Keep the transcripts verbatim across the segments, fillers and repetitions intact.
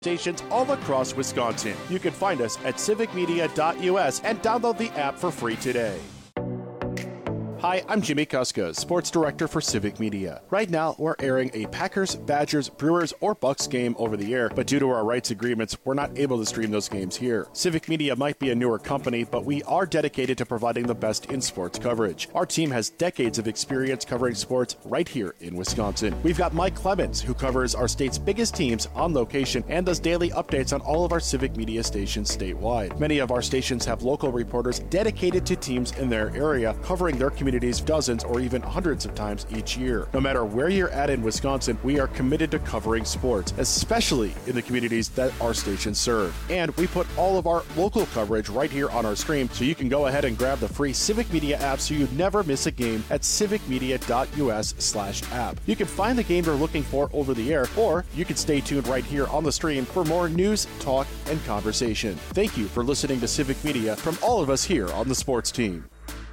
Stations all across Wisconsin. You can find us at civic media dot U S and download the app for free today. Hi, I'm Jimmy Kuska, Sports Director for Civic Media. Right now, we're airing a Packers, Badgers, Brewers, or Bucks game over the air, but due to our rights agreements, we're not able to stream those games here. Civic Media might be a newer company, but we are dedicated to providing the best in sports coverage. Our team has decades of experience covering sports right here in Wisconsin. We've got Mike Clemens, who covers our state's biggest teams on location and does daily updates on all of our Civic Media stations statewide. Many of our stations have local reporters dedicated to teams in their area, covering their community dozens or even hundreds of times each year. No matter where you're at in Wisconsin, we are committed to covering sports, especially in the communities that our stations serve. And we put all of our local coverage right here on our stream, so you can go ahead and grab the free Civic Media app so you never miss a game at civic media dot U S slash app. You can find the game you're looking for over the air, or you can stay tuned right here on the stream for more news, talk, and conversation. Thank you for listening to Civic Media from all of us here on the sports team.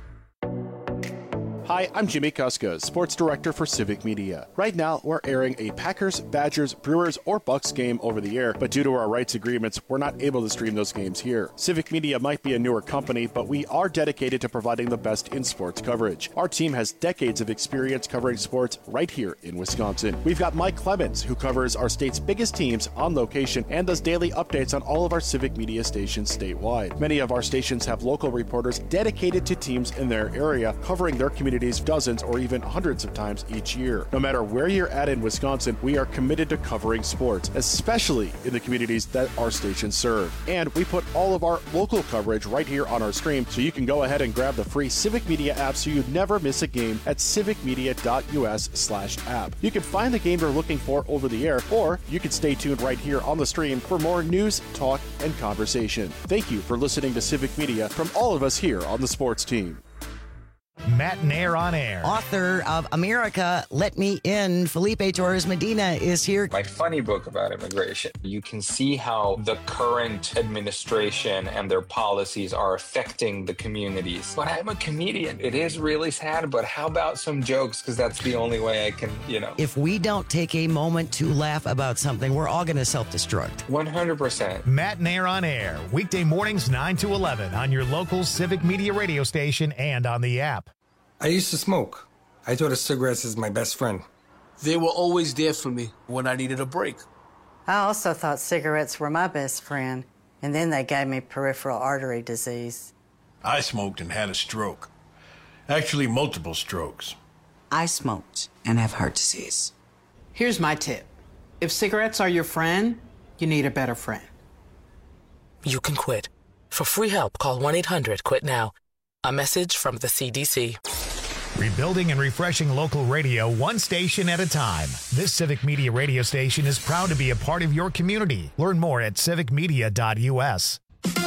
Hi, I'm Jimmy Kuska, Sports Director for Civic Media. Right now, we're airing a Packers, Badgers, Brewers, or Bucks game over the air, but due to our rights agreements, we're not able to stream those games here. Civic Media might be a newer company, but we are dedicated to providing the best in sports coverage. Our team has decades of experience covering sports right here in Wisconsin. We've got Mike Clemens, who covers our state's biggest teams on location and does daily updates on all of our Civic Media stations statewide. Many of our stations have local reporters dedicated to teams in their area, covering their community dozens or even hundreds of times each year. No matter where you're at in Wisconsin, we are committed to covering sports, especially in the communities that our stations serve. And we put all of our local coverage right here on our stream, so you can go ahead and grab the free Civic Media app so you never miss a game at civic media dot U S slash app. You can find the game you're looking for over the air, or you can stay tuned right here on the stream for more news, talk, and conversation. Thank you for listening to Civic Media from all of us here on the sports team. Matt Nair on air. Author of America, Let Me In, Felipe Torres Medina is here. My funny book about immigration. You can see how the current administration and their policies are affecting the communities. But I'm a comedian. It is really sad, but how about some jokes? Because that's the only way I can, you know. If we don't take a moment to laugh about something, we're all going to self-destruct. one hundred percent. Matt Nair on air. Weekday mornings nine to eleven on your local Civic Media radio station and on the app. I used to smoke. I thought of cigarettes as my best friend. They were always there for me when I needed a break. I also thought cigarettes were my best friend, and then they gave me peripheral artery disease. I smoked and had a stroke. Actually, multiple strokes. I smoked and have heart disease. Here's my tip. If cigarettes are your friend, you need a better friend. You can quit. For free help, call one eight hundred quit now. A message from the C D C. Rebuilding and refreshing local radio one station at a time. This Civic Media radio station is proud to be a part of your community. Learn more at civic media dot U S.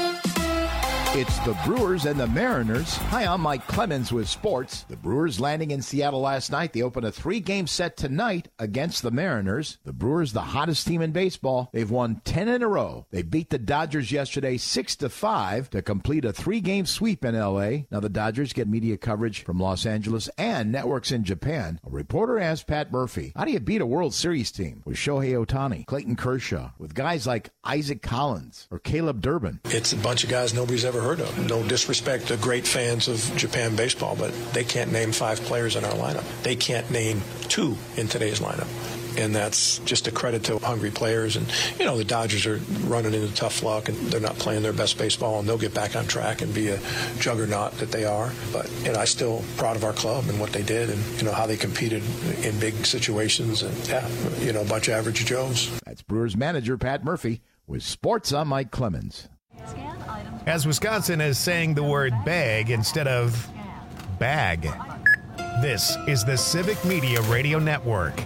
It's the Brewers and the Mariners. Hi, I'm Mike Clemens with sports. The Brewers landing in Seattle last night. They open a three-game set tonight against the Mariners. The Brewers, the hottest team in baseball. They've won ten in a row. They beat the Dodgers yesterday six to five to complete a three-game sweep in L A. Now the Dodgers get media coverage from Los Angeles and networks in Japan. A reporter asked Pat Murphy, how do you beat a World Series team with Shohei Ohtani, Clayton Kershaw, with guys like Isaac Collins or Caleb Durbin? It's a bunch of guys nobody's ever heard of. No disrespect to great fans of Japan baseball, but they can't name five players in our lineup. They can't name two in today's lineup. And that's just a credit to hungry players. And, you know, the Dodgers are running into tough luck, and they're not playing their best baseball, and they'll get back on track and be a juggernaut that they are. But, you know, I'm still proud of our club and what they did and, you know, how they competed in big situations. And, yeah, you know, a bunch of average Joes. That's Brewers manager Pat Murphy with sports. I'm Mike Clemens. As Wisconsin is saying the word bag instead of bag. This is the Civic Media Radio Network.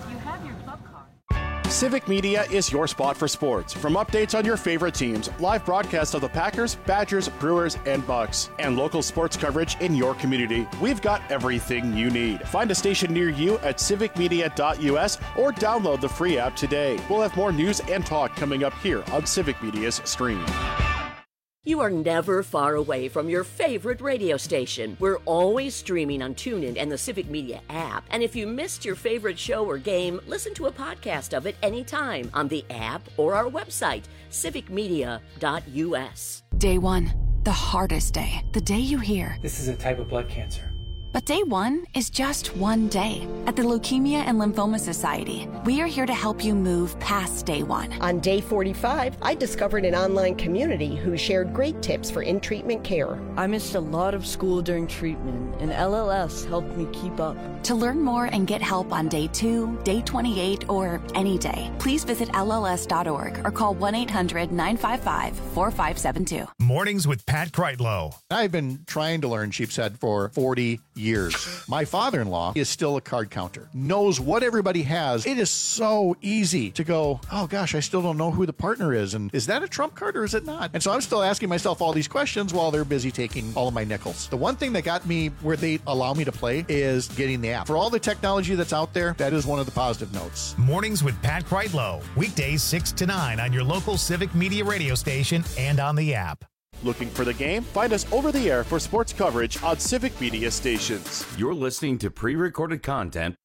Civic Media is your spot for sports. From updates on your favorite teams, live broadcasts of the Packers, Badgers, Brewers, and Bucks, and local sports coverage in your community, we've got everything you need. Find a station near you at civic media dot U S or download the free app today. We'll have more news and talk coming up here on Civic Media's stream. You are never far away from your favorite radio station. We're always streaming on TuneIn and the Civic Media app. And if you missed your favorite show or game, listen to a podcast of it anytime on the app or our website, civic media dot u s. Day one, the hardest day. The day you hear, "This is a type of blood cancer." But day one is just one day. At the Leukemia and Lymphoma Society, we are here to help you move past day one. On day forty-five, I discovered an online community who shared great tips for in-treatment care. I missed a lot of school during treatment, and L L S helped me keep up. To learn more and get help on day two, day twenty-eight, or any day, please visit L L S dot org or call one eight hundred nine five five four five seven two. Mornings with Pat Kreitlow. I've been trying to learn sheepshead for forty years. My father-in-law is still a card counter, knows what everybody has. It is so easy to go, oh gosh, I still don't know who the partner is. And is that a trump card or is it not? And so I'm still asking myself all these questions while they're busy taking all of my nickels. The one thing that got me where they allow me to play is getting the app. For all the technology that's out there, that is one of the positive notes. Mornings with Pat Kreitlow. Weekdays six to nine on your local Civic Media radio station and on the app. Looking for the game? Find us over the air for sports coverage on Civic Media stations. You're listening to pre-recorded content.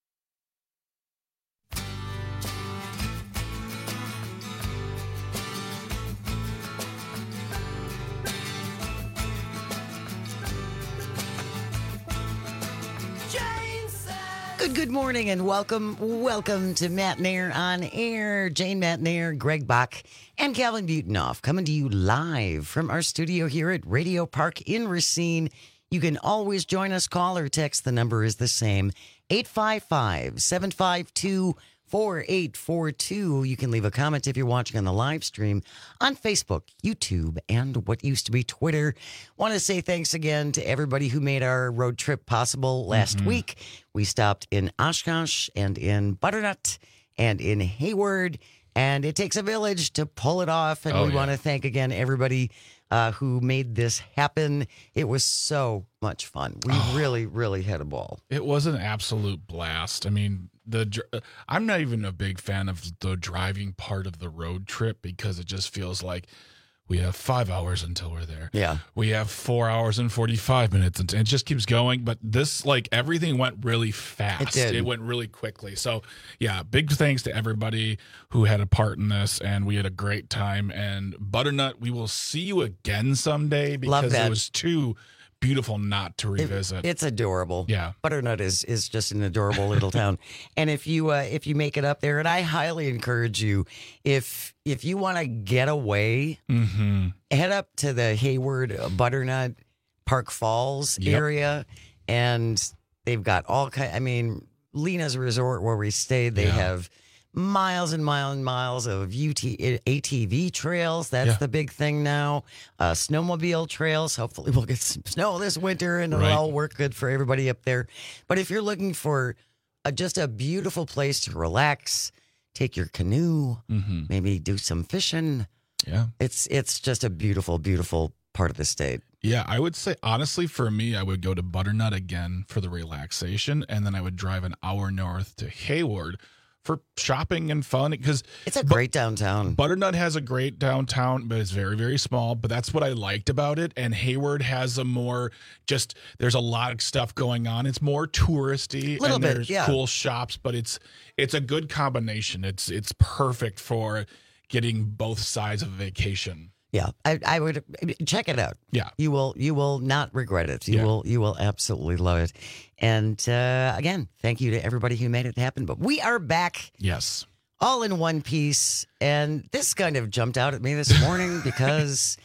Good, good morning and welcome, welcome to Matt Nair on Air. Jane Matt Nair, Greg Bach, and Calvin Butenhoff coming to you live from our studio here at Radio Park in Racine. You can always join us, call or text. The number is the same, eight five five, seven five two, four eight four two. You can leave a comment if you're watching on the live stream on Facebook, YouTube, and what used to be Twitter. Want to say thanks again to everybody who made our road trip possible last mm-hmm. week. We stopped in Oshkosh and in Butternut and in Hayward, and it takes a village to pull it off. And oh, we yeah. want to thank again everybody uh, who made this happen. It was so much fun. We oh, really, really had a ball. It was an absolute blast. I mean, the I'm not even a big fan of the driving part of the road trip because it just feels like we have five hours until we're there. Yeah. We have four hours and forty-five minutes. And it just keeps going. But this, like, everything went really fast. It did. It went really quickly. So, yeah, big thanks to everybody who had a part in this. And we had a great time. And Butternut, we will see you again someday because it was too beautiful not to revisit. It, it's adorable. Yeah. Butternut is is just an adorable little town. And if you uh, if you make it up there, and I highly encourage you, if if you want to get away, mm-hmm. head up to the Hayward uh, Butternut Park Falls yep. area, and they've got all kind. I mean, Lena's Resort where we stayed, they yeah. have miles and miles and miles of U T, A T V trails. That's yeah. the big thing now. Uh, snowmobile trails. Hopefully we'll get some snow this winter and it'll right. all work good for everybody up there. But if you're looking for a, just a beautiful place to relax, take your canoe, mm-hmm. maybe do some fishing. Yeah. It's, it's just a beautiful, beautiful part of the state. Yeah, I would say, honestly, for me, I would go to Butternut again for the relaxation, and then I would drive an hour north to Hayward for shopping and fun, because it's a great downtown. Butternut has a great downtown, but it's very, very small. But that's what I liked about it. And Hayward has a more just there's a lot of stuff going on. It's more touristy, Little and bit, there's yeah. cool shops. But it's it's a good combination. It's it's perfect for getting both sides of a vacation. Yeah, I, I would check it out. Yeah, you will you will not regret it. You yeah. will you will absolutely love it. And uh, again, thank you to everybody who made it happen. But we are back. Yes, all in one piece. And this kind of jumped out at me this morning because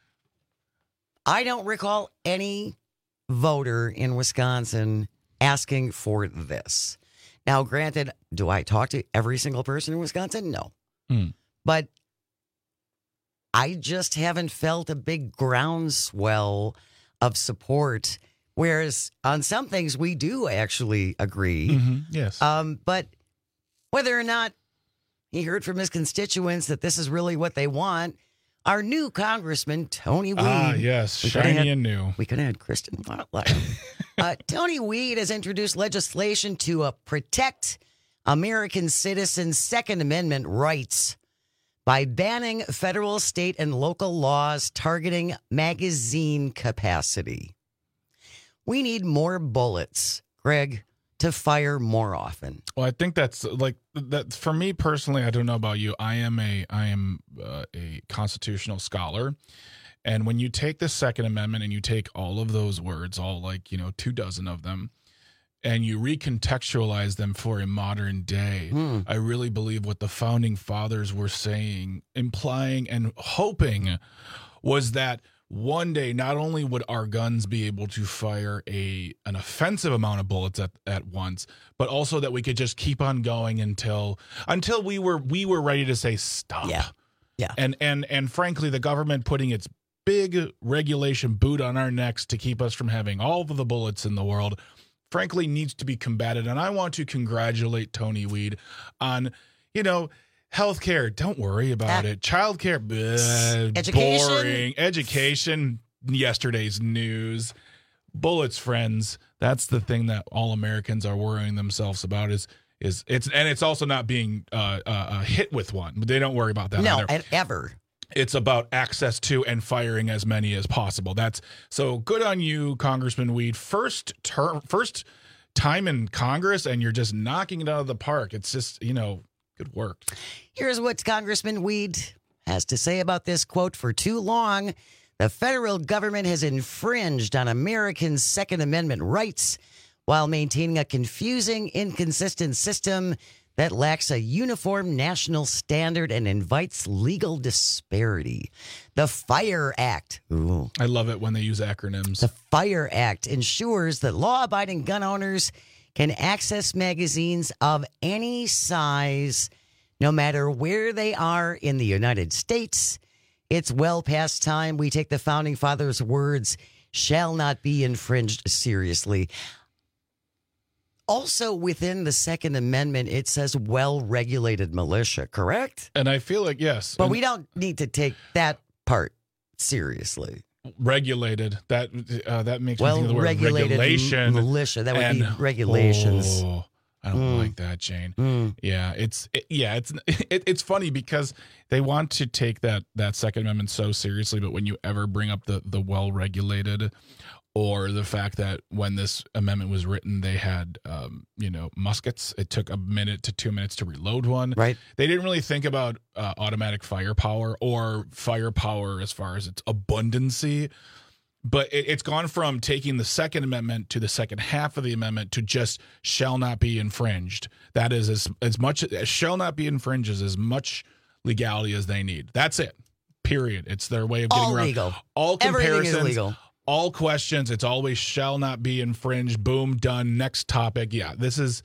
I don't recall any voter in Wisconsin asking for this. Now, granted, do I talk to every single person in Wisconsin? No, mm. but I just haven't felt a big groundswell of support, whereas on some things we do actually agree. Mm-hmm. Yes. Um, but whether or not he heard from his constituents that this is really what they want, our new congressman, Tony Weed. Ah, yes, shiny had, and new. We could have had Kristen Botler. uh, Tony Weed has introduced legislation to uh, protect American citizens' Second Amendment rights by banning federal, state, and local laws targeting magazine capacity. We need more bullets, Greg, to fire more often. Well, I think that's like that for me personally. I don't know about you. I am a I am uh, a constitutional scholar, and when you take the Second Amendment and you take all of those words, all like you know two dozen of them, and you recontextualize them for a modern day, hmm. I really believe what the founding fathers were saying, implying, and hoping was that one day, not only would our guns be able to fire a an offensive amount of bullets at, at once, but also that we could just keep on going until until we were we were ready to say stop. Yeah, yeah. And and and frankly, the government putting its big regulation boot on our necks to keep us from having all of the bullets in the world, frankly, needs to be combated. And I want to congratulate Tony Weed on, you know. Healthcare, don't worry about uh, it. Childcare, bleh, education, boring. Education, yesterday's news. Bullets, friends. That's the thing that all Americans are worrying themselves about. Is is it's and it's also not being uh, uh, hit with one. They don't worry about that. No, either. ever. It's about access to and firing as many as possible. That's so good on you, Congressman Weed. First term, first time in Congress, and you're just knocking it out of the park. It's just you know. Good work. Here's what Congressman Weed has to say about this quote. For too long, the federal government has infringed on Americans' Second Amendment rights while maintaining a confusing, inconsistent system that lacks a uniform national standard and invites legal disparity. The FIRE Act. Ooh. I love it when they use acronyms. The FIRE Act ensures that law-abiding gun owners can access magazines of any size, no matter where they are in the United States. It's well past time we take the Founding Fathers' words, shall not be infringed, seriously. Also, within the Second Amendment, it says well-regulated militia, correct? And I feel like, yes. But and we don't need to take that part seriously. Regulated. That uh, that makes well, me think of the word regulated regulation. Militia. That would and, be regulations. Oh, I don't Mm. like that, Jane. Mm. Yeah, it's it, yeah, it's it, it's funny because they want to take that that Second Amendment so seriously, but when you ever bring up the the well regulated, or the fact that when this amendment was written, they had um, you know muskets. It took a minute to two minutes to reload one. Right. They didn't really think about uh, automatic firepower or firepower as far as its abundancy. But it, it's gone from taking the Second Amendment to the second half of the amendment to just shall not be infringed. That is as as much as shall not be infringed is as much legality as they need. That's it. Period. It's their way of getting all around legal. all Everything comparisons. is legal. All questions. It's always shall not be infringed. Boom. Done. Next topic. Yeah. This is.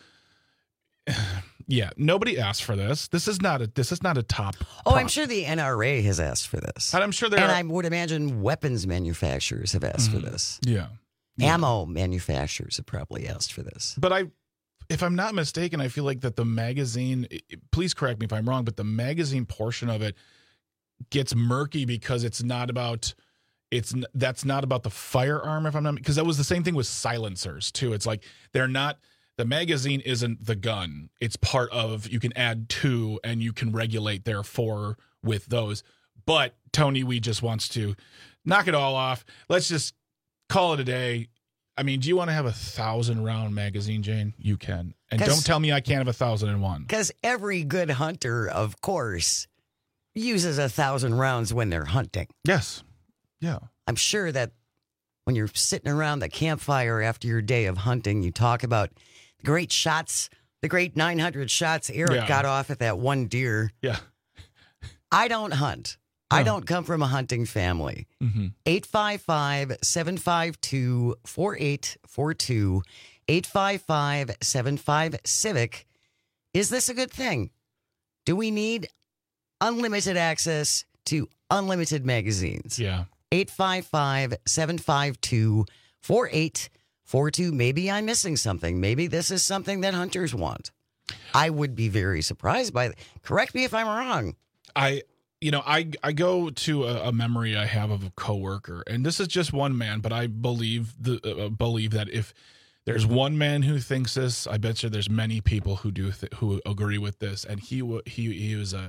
Yeah. Nobody asked for this. This is not a. This is not a top. Oh, prop. I'm sure the N R A has asked for this. And I'm sure there. And are, I would imagine weapons manufacturers have asked Mhm. for this. Yeah. yeah. Ammo manufacturers have probably asked for this. But I, if I'm not mistaken, I feel like that the magazine. Please correct me if I'm wrong, but the magazine portion of it gets murky because it's not about. It's that's not about the firearm. If I'm not, because that was the same thing with silencers too. It's like they're not. The magazine isn't the gun. It's part of, you can add to and you can regulate therefore with those. But Tony Weed just wants to knock it all off. Let's just call it a day. I mean, do you want to have a thousand round magazine, Jane? You can. And don't tell me I can't have a thousand and one. Because every good hunter, of course, uses a thousand rounds when they're hunting. Yes. Yeah. I'm sure that when you're sitting around the campfire after your day of hunting, you talk about the great shots, the great nine hundred shots Eric Yeah. got off at that one deer. Yeah. I don't hunt. I don't come from a hunting family. Mm-hmm. eight five five, seven five two, four eight four two, eight five five, seven five, CIVIC. Is this a good thing? Do we need unlimited access to unlimited magazines? Yeah. eight five five, seven five two, four eight four two. Maybe I'm missing something. Maybe this is something that hunters want. I would be very surprised by it. Correct me if I'm wrong. I, you know, I I go to a, a memory I have of a coworker, and this is just one man, but I believe the uh, believe that if there's one man who thinks this, I bet you there's many people who do th- who agree with this. And he w- he he was a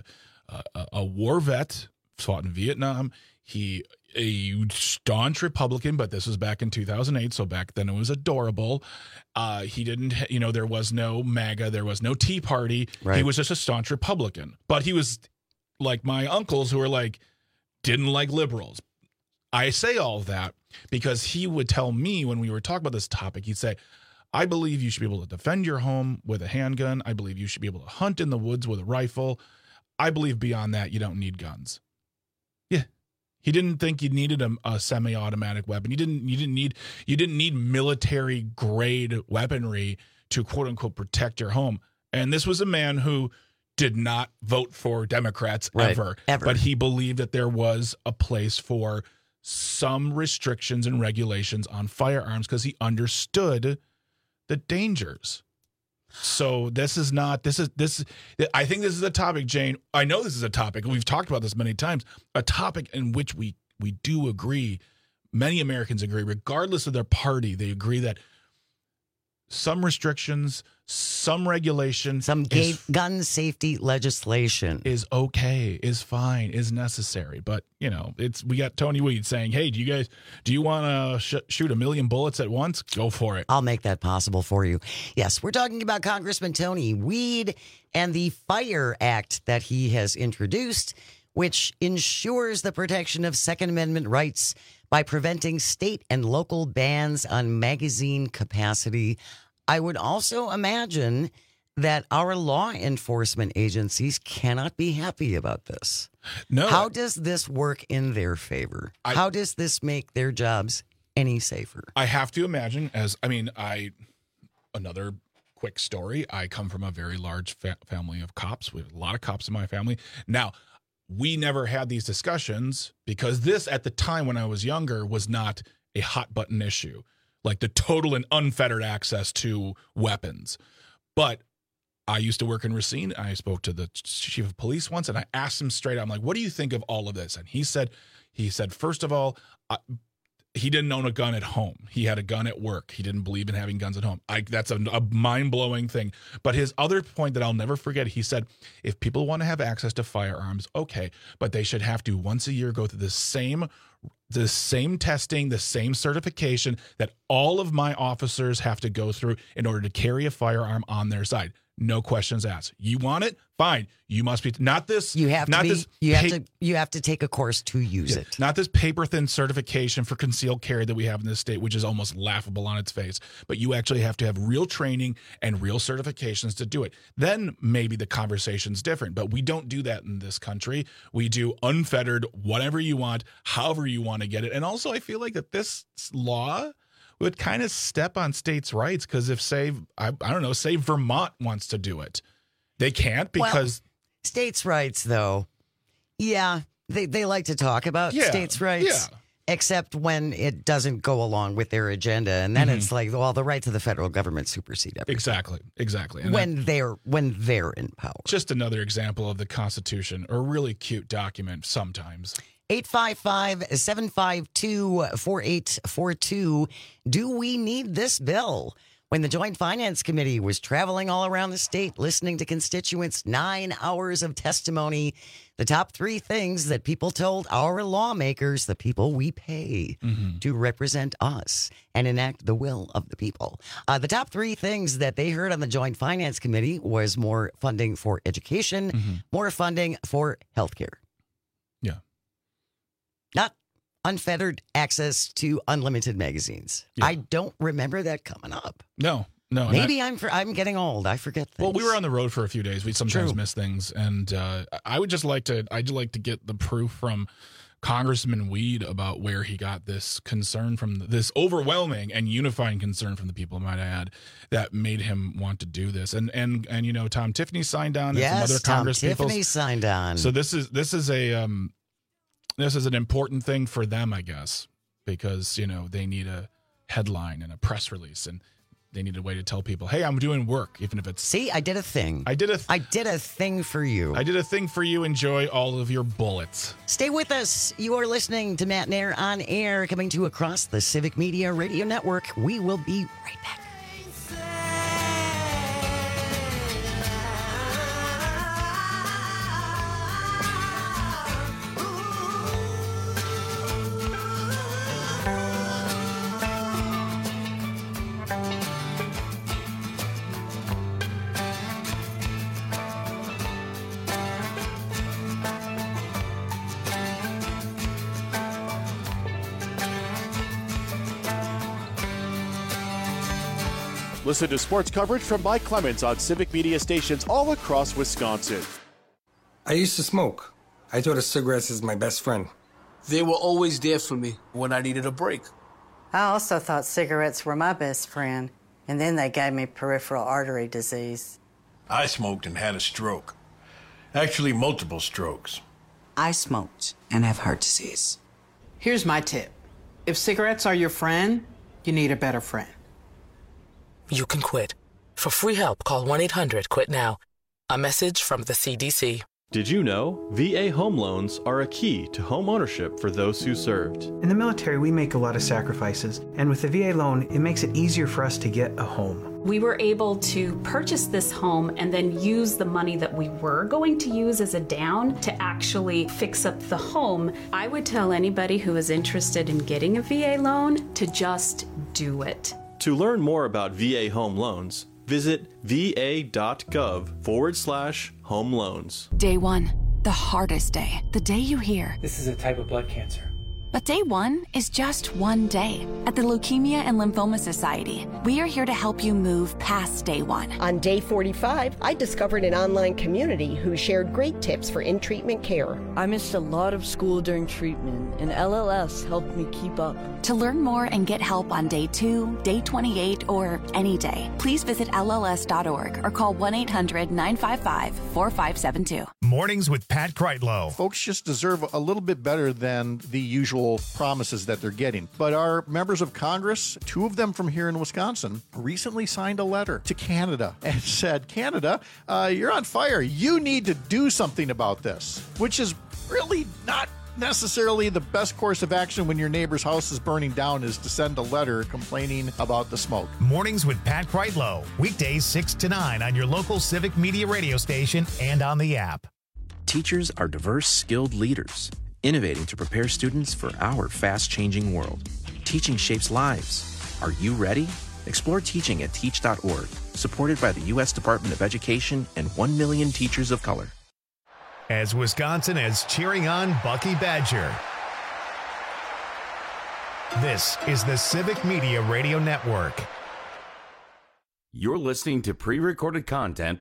a, a war vet, fought in Vietnam. He a staunch Republican, but this was back in two thousand eight, so back then it was adorable. Uh, he didn't, you know, there was no MAGA, there was no Tea Party. Right. He was just a staunch Republican. But he was like my uncles who were like, didn't like liberals. I say all of that because he would tell me when we were talking about this topic, he'd say, I believe you should be able to defend your home with a handgun. I believe you should be able to hunt in the woods with a rifle. I believe beyond that, you don't need guns. Yeah. He didn't think you needed a, a semi-automatic weapon. You didn't, you didn't need, you didn't need military grade weaponry to quote unquote protect your home. And this was a man who did not vote for Democrats Right. ever, Ever. but he believed that there was a place for some restrictions and regulations on firearms because he understood the dangers. So this is not, this is, this, I think this is a topic, Jane. I know this is a topic, and we've talked about this many times, a topic in which we, we do agree, many Americans agree, regardless of their party, they agree that some restrictions, some regulation, some gay is, gun safety legislation is okay, is fine, is necessary. But you know, it's we got Tony Weed saying, "Hey, do you guys do you want to sh- shoot a million bullets at once? Go for it. I'll make that possible for you." Yes, we're talking about Congressman Tony Weed and the Fire Act that he has introduced, which ensures the protection of Second Amendment rights by preventing state and local bans on magazine capacity. I would also imagine that our law enforcement agencies cannot be happy about this. No. How does this work in their favor? I, How does this make their jobs any safer? I have to imagine, as I mean, I another quick story. I come from a very large fa- family of cops. We have a lot of cops in my family. Now, we never had these discussions because this, at the time when I was younger, was not a hot button issue, like the total and unfettered access to weapons. But I used to work in Racine. I spoke to the chief of police once, and I asked him straight out, I'm like, what do you think of all of this? And he said, he said, first of all, uh, he didn't own a gun at home. He had a gun at work. He didn't believe in having guns at home. I, that's a, a mind-blowing thing. But his other point that I'll never forget, he said, if people want to have access to firearms, okay, but they should have to once a year go through the same the same testing, the same certification that all of my officers have to go through in order to carry a firearm on their side. No questions asked. You want it? Fine. You must be not this. You have not to be, this. You have pa- to. You have to take a course to use yeah, it. Not this paper thin certification for concealed carry that we have in this state, which is almost laughable on its face. But you actually have to have real training and real certifications to do it. Then maybe the conversation's different. But we don't do that in this country. We do unfettered, whatever you want, however you want to get it. And also, I feel like that this law would kind of step on states' rights because if, say, I, I don't know, say Vermont wants to do it, they can't because well, states' rights, though. Yeah, they they like to talk about yeah, states' rights, yeah. except when it doesn't go along with their agenda, and then Mm-hmm. it's like, well, the rights of the federal government supersede everything. Exactly, exactly. And when that, they're when they're in power. Just another example of the Constitution, a really cute document sometimes. eight five five, seven five two, four eight four two. Do we need this bill? When the Joint Finance Committee was traveling all around the state, listening to constituents, nine hours of testimony, the top three things that people told our lawmakers, the people we pay mm-hmm. to represent us and enact the will of the people. Uh, the top three things that they heard on the Joint Finance Committee was more funding for education, mm-hmm. more funding for healthcare. Yeah. Not unfettered access to unlimited magazines. Yeah. I don't remember that coming up. No, no. Maybe I, I'm for, I'm getting old. I forget things. Well, we were on the road for a few days. We sometimes True. miss things, and uh, I would just like to. I'd like to get the proof from Congressman Weed about where he got this concern from, this overwhelming and unifying concern from the people, might I add, that made him want to do this. And and and you know, Tom Tiffany signed on. Yes, and some other Tom Congress Tiffany people. signed on. So this is this is a um, this is an important thing for them, I guess, because you know they need a headline and a press release, and they need a way to tell people, hey, I'm doing work, even if it's... See, I did a thing. I did a th- I did a thing for you. I did a thing for you. Enjoy all of your bullets. Stay with us. You are listening to Matt Nair on Air, coming to you across the Civic Media Radio Network. We will be right back. Listen to sports coverage from Mike Clemens on Civic Media stations all across Wisconsin. I used to smoke. I thought of cigarettes as my best friend. They were always there for me when I needed a break. I also thought cigarettes were my best friend, and then they gave me peripheral artery disease. I smoked and had a stroke. Actually, multiple strokes. I smoked and have heart disease. Here's my tip. If cigarettes are your friend, you need a better friend. You can quit. For free help, call one eight hundred quit now. A message from the C D C. Did you know V A home loans are a key to home ownership for those who served? In the military, we make a lot of sacrifices, and with the V A loan, it makes it easier for us to get a home. We were able to purchase this home and then use the money that we were going to use as a down to actually fix up the home. I would tell anybody who is interested in getting a V A loan to just do it. To learn more about V A home loans, visit va.gov forward slash home loans. Day one, the hardest day, the day you hear. This is a type of blood cancer. But day one is just one day. At the Leukemia and Lymphoma Society, we are here to help you move past day one. On day forty-five, I discovered an online community who shared great tips for in-treatment care. I missed a lot of school during treatment, and L L S helped me keep up. To learn more and get help on day two, day twenty-eight, or any day, please visit L L S dot org or call one eight hundred nine five five four five seven two. Mornings with Pat Kreitlow. Folks just deserve a little bit better than the usual promises that they're getting. But our members of Congress, two of them from here in Wisconsin, recently signed a letter to Canada and said, Canada, uh, you're on fire. You need to do something about this, which is really not necessarily the best course of action when your neighbor's house is burning down, is to send a letter complaining about the smoke. Mornings with Pat Kreitlow. Weekdays six to nine on your local Civic Media radio station and on the app. Teachers are diverse, skilled leaders, innovating to prepare students for our fast-changing world. Teaching shapes lives. Are you ready? Explore teaching at teach dot org, supported by the U S Department of Education and one million teachers of color. As Wisconsin is cheering on Bucky Badger. This is the Civic Media Radio Network. You're listening to pre-recorded content.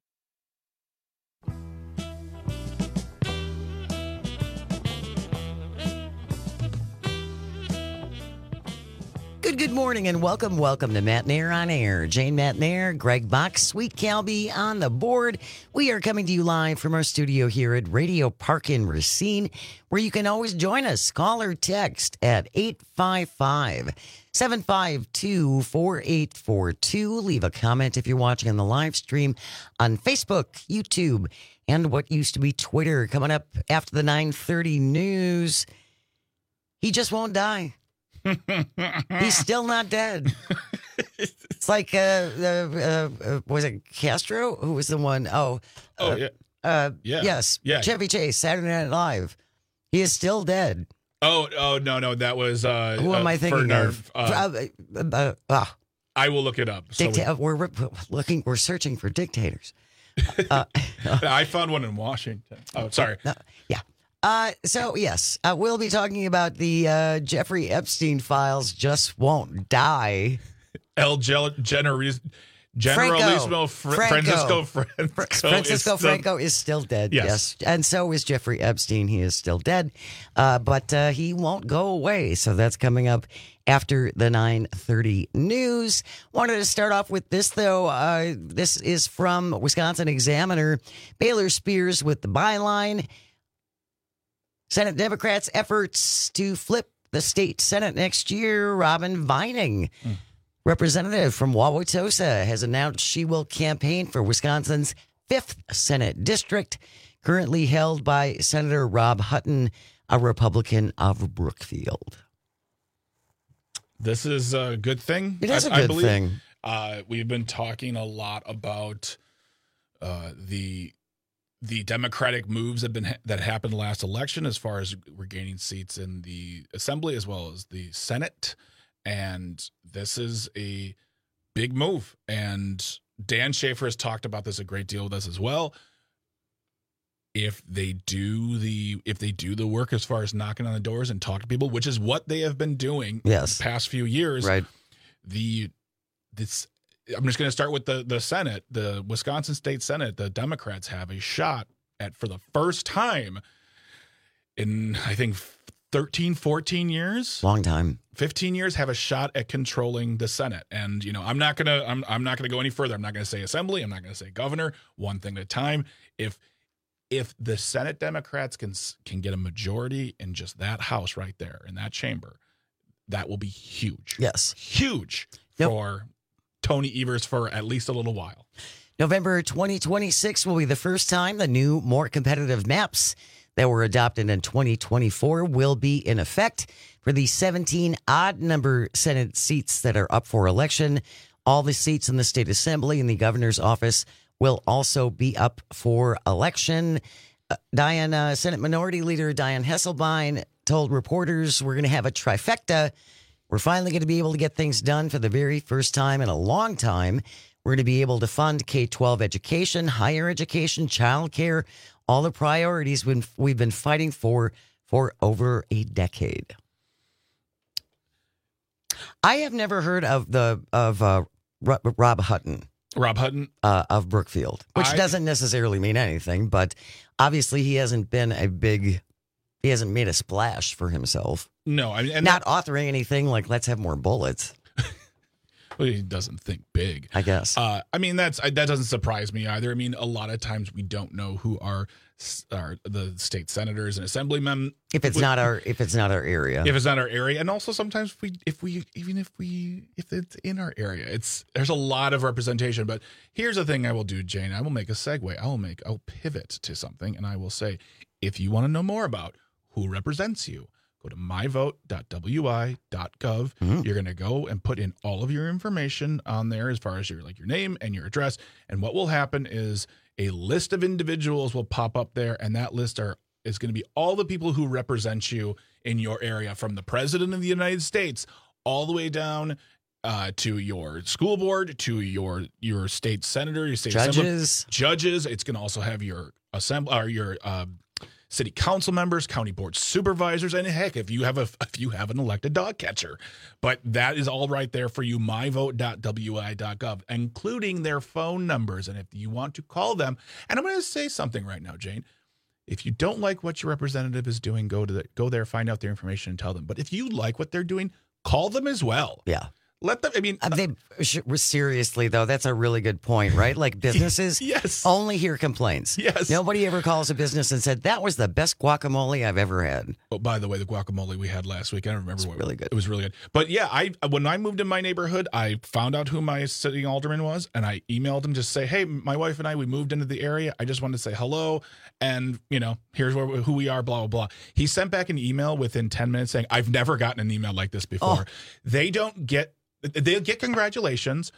Good, good morning and welcome, welcome to Matt Nair on Air. Jane Matt Nair, Greg Bach, Sweet Calby on the board. We are coming to you live from our studio here at Radio Park in Racine, where you can always join us. Call or text at eight five five, seven five two, four eight four two. Leave a comment if you're watching on the live stream on Facebook, YouTube, and what used to be Twitter. Coming up after the nine thirty news, he just won't die. He's still not dead. It's like, uh, uh, uh, was it Castro? Who was the one? Oh, oh uh, yeah. Uh, yeah. Yes. Yeah. Chevy Chase, Saturday Night Live. He is still dead. Oh, oh no, no, that was. Uh, Who am uh, I thinking Ferdinand, of? Uh, uh, uh, uh, I will look it up. So dicta- we- we're looking. We're searching for dictators. Uh, I found one in Washington. Oh, sorry. No, yeah. Uh, so, yes, uh, we'll be talking about the uh, Jeffrey Epstein files just won't die. El Gel- Generis- Generalissimo Fr- Francisco Franco, Francisco is Franco still- is still dead, yes. yes. And so is Jeffrey Epstein. He is still dead, uh, but uh, he won't go away. So that's coming up after the nine thirty news. Wanted to start off with this, though. Uh, this is from Wisconsin Examiner. Baylor Spears with the byline. Senate Democrats' efforts to flip the state Senate next year. Robin Vining, mm. representative from Wauwatosa, has announced she will campaign for Wisconsin's fifth Senate district, currently held by Senator Rob Hutton, a Republican of Brookfield. This is a good thing. It is I, a good I believe. thing. Uh, we've been talking a lot about uh, the the Democratic moves that been that happened last election, as far as regaining seats in the Assembly as well as the Senate, and this is a big move. And Dan Schaefer has talked about this a great deal with us as well. If they do the if they do the work as far as knocking on the doors and talk to people, which is what they have been doing yes. the past few years, right? The this I'm just going to start with the, the Senate. The Wisconsin State Senate, the Democrats have a shot at, for the first time in, I think, thirteen, fourteen years. Long time. fifteen years have a shot at controlling the Senate. And, you know, I'm not going to I'm I'm not going to go any further. I'm not going to say assembly. I'm not going to say governor. One thing at a time. If if the Senate Democrats can can get a majority in just that house right there in that chamber, that will be huge. Yes. Huge yep. for Tony Evers for at least a little while. November twenty twenty-six will be the first time the new, more competitive maps that were adopted in twenty twenty-four will be in effect for the seventeen odd number Senate seats that are up for election. All the seats in the state assembly and the governor's office will also be up for election. Uh, Diane, uh, Senate Minority Leader Diane Hesselbein told reporters we're going to have a trifecta. We're finally going to be able to get things done for the very first time in a long time. We're going to be able to fund K twelve education, higher education, childcare, all the priorities we've been fighting for for over a decade. I have never heard of the of uh, Rob Hutton. Rob Hutton uh, of Brookfield, which I, doesn't necessarily mean anything, but obviously he hasn't been a big, he hasn't made a splash for himself. No, I mean, and not that, authoring anything like "Let's have more bullets." Well, he doesn't think big, I guess. Uh, I mean, that's that doesn't surprise me either. I mean, a lot of times we don't know who are, are the state senators and assemblymen. If it's we, not our, if it's not our area, if it's not our area, and also sometimes if we, if we, even if we, if it's in our area, it's there's a lot of representation. But here's the thing: I will do, Jane. I will make a segue. I will make, I'll pivot to something, and I will say, if you want to know more about who represents you, go to my vote dot w i dot gov. Mm-hmm. You're going to go and put in all of your information on there as far as your like your name and your address. And what will happen is a list of individuals will pop up there, and that list are is going to be all the people who represent you in your area, from the president of the United States all the way down uh, to your school board, to your your state senator, your state judges, assembly, judges. It's going to also have your assembly or your uh, city council members, county board supervisors, and heck, if you have a if you have an elected dog catcher. But that is all right there for you, my vote dot w i dot gov, including their phone numbers. And if you want to call them, and I'm going to say something right now, Jane, if you don't like what your representative is doing, go to the, go there, find out their information, and tell them. But if you like what they're doing, call them as well. Yeah. Let them, I mean, uh, they seriously though, that's a really good point, right? Like businesses yes. only hear complaints. Yes. Nobody ever calls a business and said, that was the best guacamole I've ever had. Oh, by the way, the guacamole we had last week, I don't remember it's what really good. It was really good. But yeah, I when I moved in my neighborhood, I found out who my sitting alderman was, and I emailed him just to say, hey, my wife and I, we moved into the area. I just wanted to say hello, and you know, here's where, who we are, blah, blah, blah. He sent back an email within ten minutes saying, I've never gotten an email like this before. Oh. They don't get They'll get congratulations,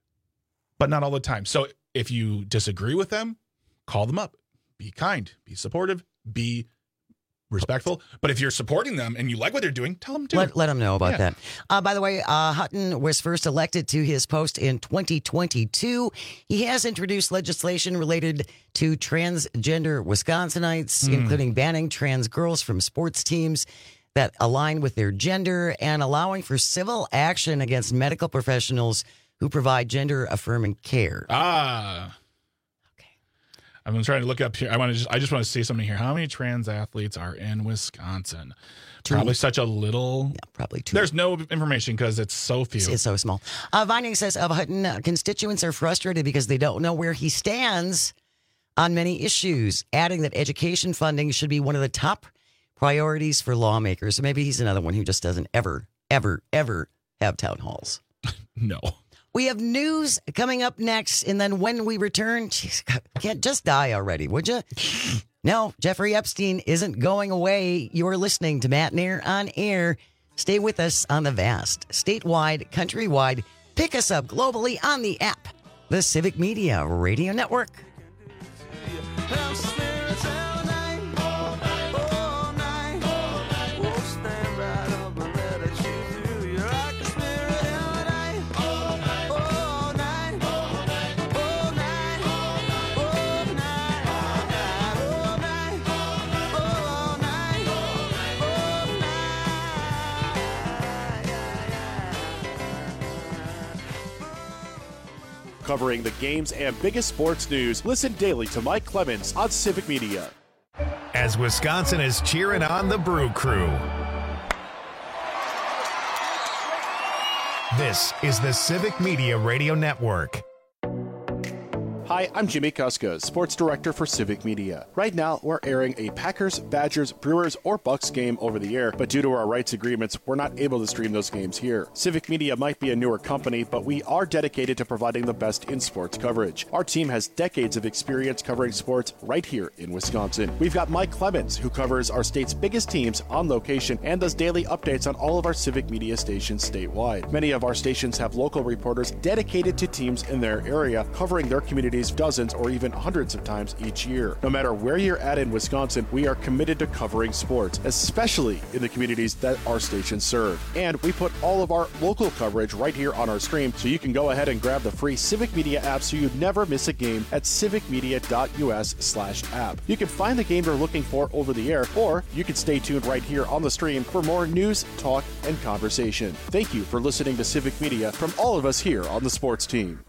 but not all the time. So if you disagree with them, call them up. Be kind, be supportive, be respectful. But if you're supporting them and you like what they're doing, tell them to. Let, let them know about yeah. that. Uh, by the way, uh, Hutton was first elected to his post in twenty twenty-two. He has introduced legislation related to transgender Wisconsinites, mm. including banning trans girls from sports teams that align with their gender and allowing for civil action against medical professionals who provide gender-affirming care. Ah. Okay. I'm trying to look up here. I want to just I just want to say something here. How many trans athletes are in Wisconsin? Two. Probably such a little. Yeah, probably two. There's no information because it's so few. It's, it's so small. Uh, Vining says of Hutton, uh, constituents are frustrated because they don't know where he stands on many issues, adding that education funding should be one of the top priorities for lawmakers. So maybe he's another one who just doesn't ever, ever, ever have town halls. No. We have news coming up next, and then when we return, geez, can't just die already, would you? No, Jeffrey Epstein isn't going away. You're listening to Matt Nair on Air. Stay with us on the vast, statewide, countrywide. Pick us up globally on the app, the Civic Media Radio Network. covering the games and biggest sports news. Listen daily to Mike Clemens on Civic Media. As Wisconsin is cheering on the Brew Crew. This is the Civic Media Radio Network. Hi, I'm Jimmy Kuska, Sports Director for Civic Media. Right now, we're airing a Packers, Badgers, Brewers, or Bucks game over the air, but due to our rights agreements, we're not able to stream those games here. Civic Media might be a newer company, but we are dedicated to providing the best in sports coverage. Our team has decades of experience covering sports right here in Wisconsin. We've got Mike Clemens, who covers our state's biggest teams on location and does daily updates on all of our Civic Media stations statewide. Many of our stations have local reporters dedicated to teams in their area, covering their communities dozens or even hundreds of times each year. No matter where you're at in Wisconsin, we are committed to covering sports, especially in the communities that our stations serve. And we put all of our local coverage right here on our stream, so you can go ahead and grab the free Civic Media app so you never miss a game at civicmedia.us slash app. You can find the game you're looking for over the air, or you can stay tuned right here on the stream for more news, talk, and conversation. Thank you for listening to Civic Media from all of us here on the sports team.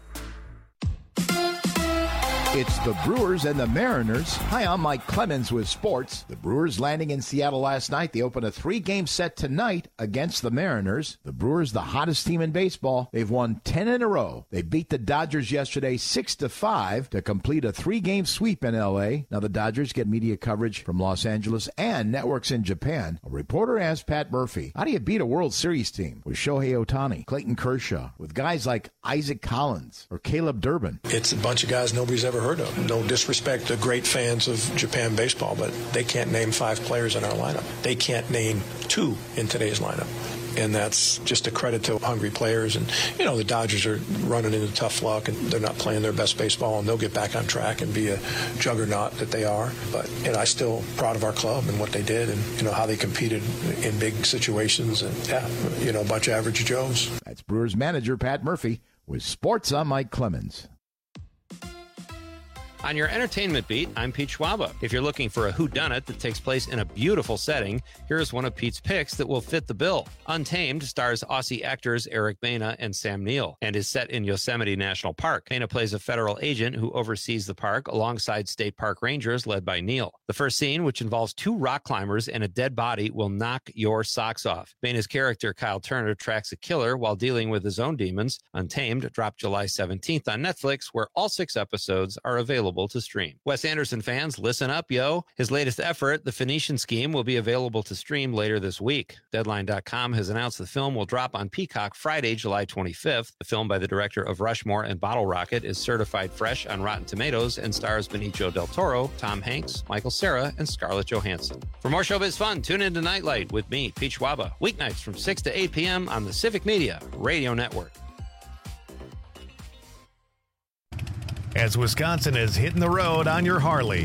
It's the Brewers and the Mariners. Hi, I'm Mike Clemens with sports. The Brewers landing in Seattle last night. They open a three-game set tonight against the Mariners. The Brewers, the hottest team in baseball. They've won ten in a row. They beat the Dodgers yesterday six to five to complete a three-game sweep in L A. Now the Dodgers get media coverage from Los Angeles and networks in Japan. A reporter asked Pat Murphy, how do you beat a World Series team with Shohei Ohtani, Clayton Kershaw, with guys like Isaac Collins or Caleb Durbin? It's a bunch of guys nobody's ever heard of. No disrespect to great fans of Japan baseball, but they can't name five players in our lineup. They can't name two in today's lineup. And that's just a credit to hungry players. And, you know, the Dodgers are running into tough luck, and they're not playing their best baseball, and they'll get back on track and be a juggernaut that they are. But, you know, I'm still proud of our club and what they did and, you know, how they competed in big situations. And, yeah, you know, a bunch of average Joes. That's Brewers manager Pat Murphy with sports. I'm Mike Clemens. On your entertainment beat, I'm Pete Schwaba. If you're looking for a whodunit that takes place in a beautiful setting, here's one of Pete's picks that will fit the bill. Untamed stars Aussie actors Eric Bana and Sam Neill and is set in Yosemite National Park. Bana plays a federal agent who oversees the park alongside state park rangers led by Neill. The first scene, which involves two rock climbers and a dead body, will knock your socks off. Bana's character, Kyle Turner, tracks a killer while dealing with his own demons. Untamed dropped July seventeenth on Netflix, where all six episodes are available to stream. Wes Anderson fans, listen up, yo. His latest effort, The Phoenician Scheme, will be available to stream later this week. Deadline dot com has announced the film will drop on Peacock Friday, July twenty-fifth. The film by the director of Rushmore and Bottle Rocket is certified fresh on Rotten Tomatoes and stars Benicio del Toro, Tom Hanks, Michael Cera, and Scarlett Johansson. For more showbiz fun, tune in to Nightlight with me, Pete Schwaba, weeknights from six to eight p.m. on the Civic Media Radio Network. As Wisconsin is hitting the road on your Harley.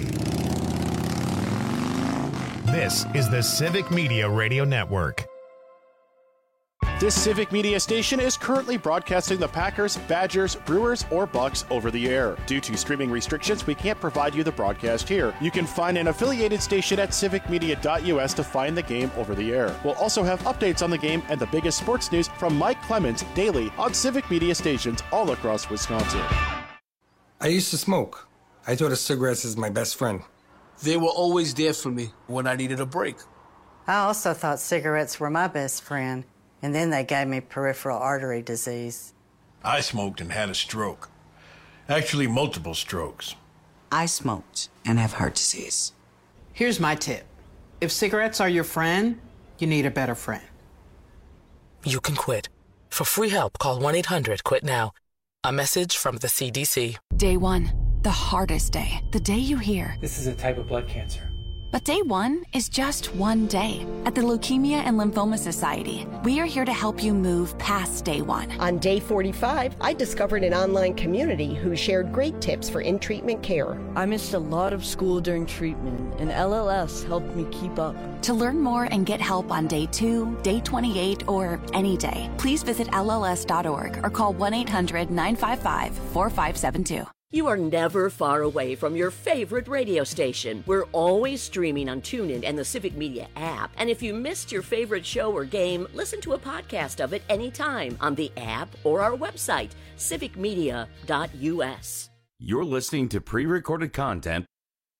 This is the Civic Media Radio Network. This Civic Media station is currently broadcasting the Packers, Badgers, Brewers, or Bucks over the air. Due to streaming restrictions, we can't provide you the broadcast here. You can find an affiliated station at civic media dot u s to find the game over the air. We'll also have updates on the game and the biggest sports news from Mike Clemens daily on Civic Media stations all across Wisconsin. I used to smoke. I thought of cigarettes as my best friend. They were always there for me when I needed a break. I also thought cigarettes were my best friend, and then they gave me peripheral artery disease. I smoked and had a stroke. Actually, multiple strokes. I smoked and have heart disease. Here's my tip. If cigarettes are your friend, you need a better friend. You can quit. For free help, call one eight hundred quit now. A message from the C D C. Day one, the hardest day. The day you hear, this is a type of blood cancer. But day one is just one day. At the Leukemia and Lymphoma Society, we are here to help you move past day one. On day forty-five, I discovered an online community who shared great tips for in-treatment care. I missed a lot of school during treatment, and L L S helped me keep up. To learn more and get help on day two, day twenty-eight, or any day, please visit L L S dot org or call one eight hundred nine five five four five seven two. You are never far away from your favorite radio station. We're always streaming on TuneIn and the Civic Media app. And if you missed your favorite show or game, listen to a podcast of it anytime on the app or our website, civic media dot u s. You're listening to pre-recorded content.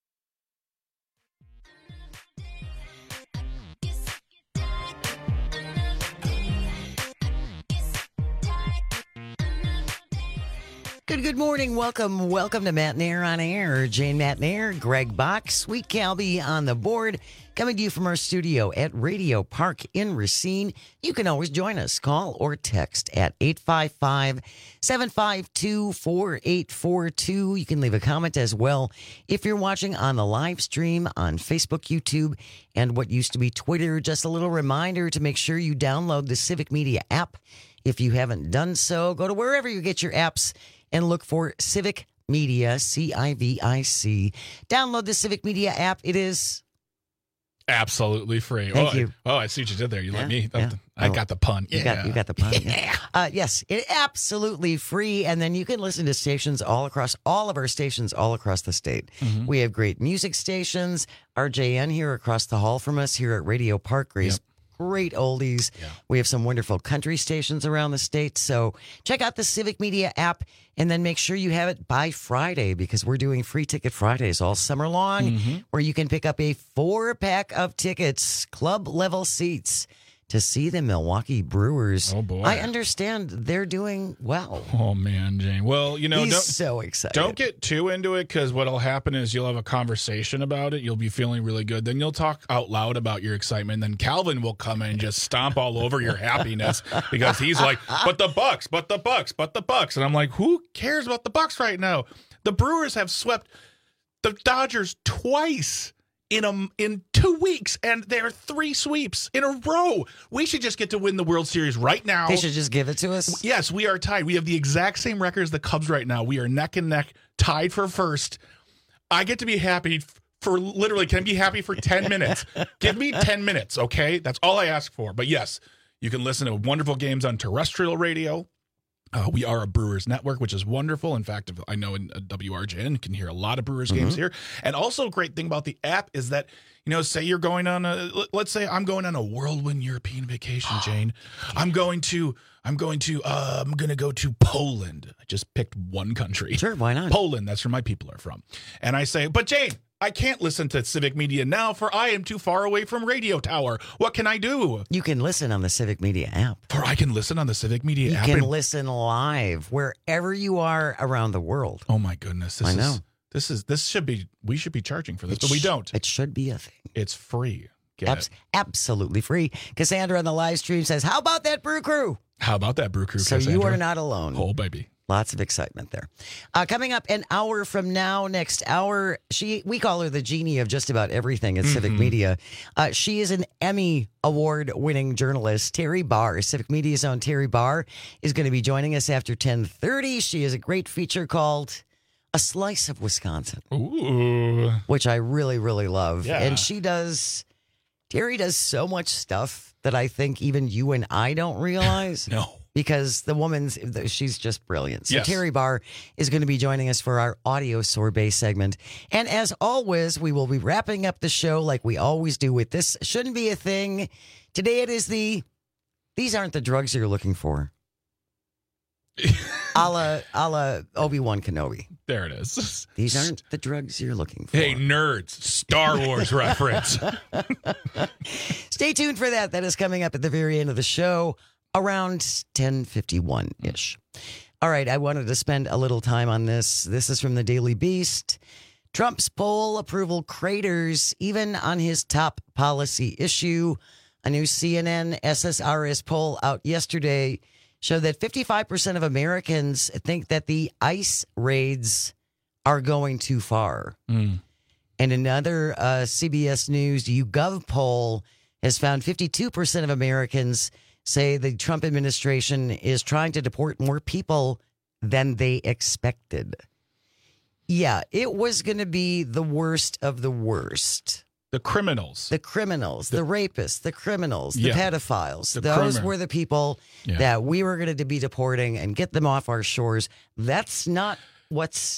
Good, good morning. Welcome, welcome to Matt Nair on Air. Jane Matt Nair, Greg Bach, Sweet Calby on the board. Coming to you from our studio at Radio Park in Racine. You can always join us. Call or text at eight five five, seven five two, four eight four two. You can leave a comment as well if you're watching on the live stream on Facebook, YouTube, and what used to be Twitter. Just a little reminder to make sure you download the Civic Media app. If you haven't done so, go to wherever you get your apps and look for Civic Media, C I V I C. Download the Civic Media app. It is absolutely free. Thank oh, you. I, oh, I see what you did there. You yeah, let me. Yeah. I got the pun. You yeah. got, you got the pun. Yeah. Uh, yes, it absolutely free. And then you can listen to stations all across, all of our stations all across the state. Mm-hmm. We have great music stations. R J N here across the hall from us here at Radio Park. Grace. Yep. Great oldies. Yeah. We have some wonderful country stations around the state. So check out the Civic Media app and then make sure you have it by Friday because we're doing free ticket Fridays all summer long mm-hmm. where you can pick up a four pack of tickets, club level seats to see the Milwaukee Brewers. Oh, boy. I understand they're doing well. Oh, man, Jane. Well, you know, He's don't, so excited. Don't get too into it because what will happen is you'll have a conversation about it. You'll be feeling really good. Then you'll talk out loud about your excitement. Then Calvin will come in and just stomp all over your happiness because he's like, but the Bucks, but the Bucks, but the Bucks. And I'm like, who cares about the Bucks right now? The Brewers have swept the Dodgers twice. In a, in two weeks, and there are three sweeps in a row. We should just get to win the World Series right now. They should just give it to us? Yes, we are tied. We have the exact same record as the Cubs right now. We are neck and neck, tied for first. I get to be happy for literally, can I be happy for ten minutes? Give me ten minutes, okay? That's all I ask for. But yes, you can listen to wonderful games on terrestrial radio. Uh, we are a Brewers network, which is wonderful. In fact, I know in W R J N you can hear a lot of Brewers mm-hmm. games here. And also a great thing about the app is that, you know, say you're going on a, let's say I'm going on a whirlwind European vacation, Jane. I'm going to, I'm going to, uh, I'm going to go to Poland. I just picked one country. Sure, why not? Poland, that's where my people are from. And I say, but Jane, I can't listen to Civic Media now, for I am too far away from Radio Tower. What can I do? You can listen on the Civic Media app. For I can listen on the Civic Media you app. You can and- listen live wherever you are around the world. Oh my goodness! This I is, know. This is this should be. We should be charging for this, it but we sh- don't. It should be a thing. It's free. Get Abs- it. Absolutely free. Cassandra on the live stream says, "How about that Brew Crew?" How about that Brew Crew? So Cassandra? you are not alone. Oh baby. Lots of excitement there. Uh, coming up an hour from now, next hour, she we call her the genie of just about everything at mm-hmm. Civic Media. Uh, she is an Emmy Award-winning journalist. Terry Barr, Civic Media's own Terry Barr, is going to be joining us after ten thirty. She has a great feature called A Slice of Wisconsin, Ooh. which I really, really love. Yeah. And she does, Terry does so much stuff that I think even you and I don't realize. No. Because the woman's, she's just brilliant. So yes. Terry Barr is going to be joining us for our audio sorbet segment. And as always, we will be wrapping up the show like we always do with This Shouldn't Be a Thing. Today it is the, these aren't the drugs you're looking for. a la, a la Obi-Wan Kenobi. There it is. These aren't the drugs you're looking for. Hey, nerds, Star Wars reference. Stay tuned for that. That is coming up at the very end of the show. Around ten fifty-one-ish. All right, I wanted to spend a little time on this. This is from the Daily Beast. Trump's poll approval craters even on his top policy issue. A new C N N S S R S poll out yesterday showed that fifty-five percent of Americans think that the ICE raids are going too far. Mm. And another uh, C B S News YouGov poll has found fifty-two percent of Americans say the Trump administration is trying to deport more people than they expected. Yeah, it was going to be the worst of the worst. The criminals. The criminals, the, the rapists, the criminals, the yeah. pedophiles. The Those crimin- were the people yeah. that we were going to be deporting and get them off our shores. That's not what's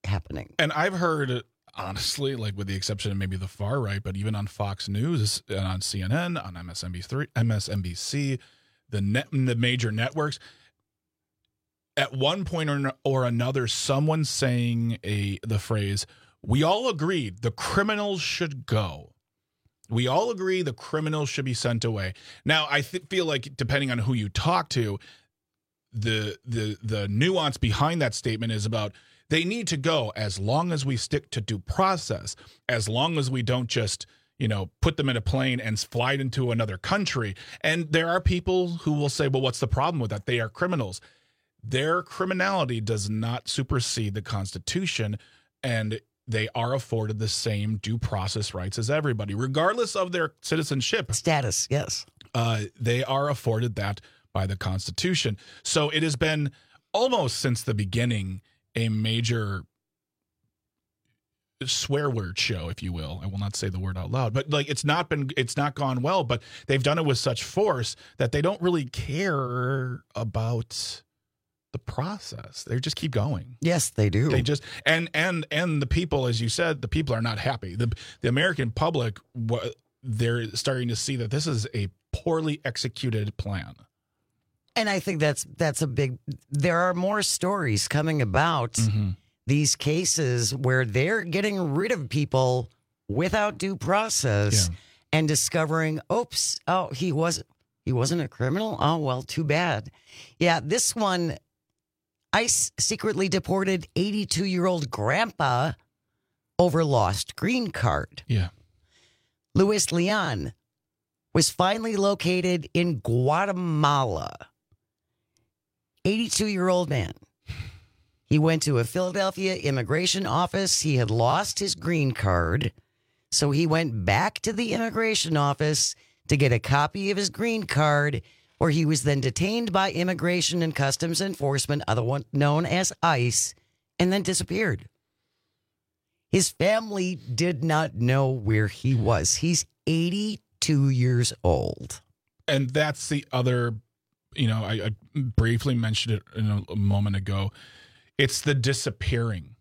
happening. And I've heard, honestly, like with the exception of maybe the far right, but even on Fox News and on C N N, on M S N B C, M S N B C, the net, the major networks, at one point or, or another, someone saying a the phrase, "We all agreed the criminals should go." We all agree the criminals should be sent away. Now, I th- feel like depending on who you talk to, the the the nuance behind that statement is about they need to go as long as we stick to due process, as long as we don't just, you know, put them in a plane and fly into another country. And there are people who will say, well, what's the problem with that? They are criminals. Their criminality does not supersede the Constitution, and they are afforded the same due process rights as everybody, regardless of their citizenship status. Yes. Uh, they are afforded that by the Constitution. So it has been almost since the beginning a major swear word show, if you will. I will not say the word out loud, but like it's not been, it's not gone well, but they've done it with such force that they don't really care about the process. They just keep going. Yes, they do. They just and and and the people, as you said, the people are not happy. The the American public, they're starting to see that this is a poorly executed plan. And I think that's that's a big. There are more stories coming about mm-hmm. these cases where they're getting rid of people without due process yeah. and discovering, oops, oh, he wasn't he wasn't a criminal. Oh well, too bad. Yeah, this one. ICE secretly deported eighty-two-year-old grandpa over lost green card. Yeah. Luis Leon was finally located in Guatemala. eighty-two-year-old man. He went to a Philadelphia immigration office. He had lost his green card, so he went back to the immigration office to get a copy of his green card, where he was then detained by Immigration and Customs Enforcement, otherwise known as ICE, and then disappeared. His family did not know where he was. He's eighty-two years old. And that's the other, you know, I, I briefly mentioned it in a, a moment ago. It's the disappearing.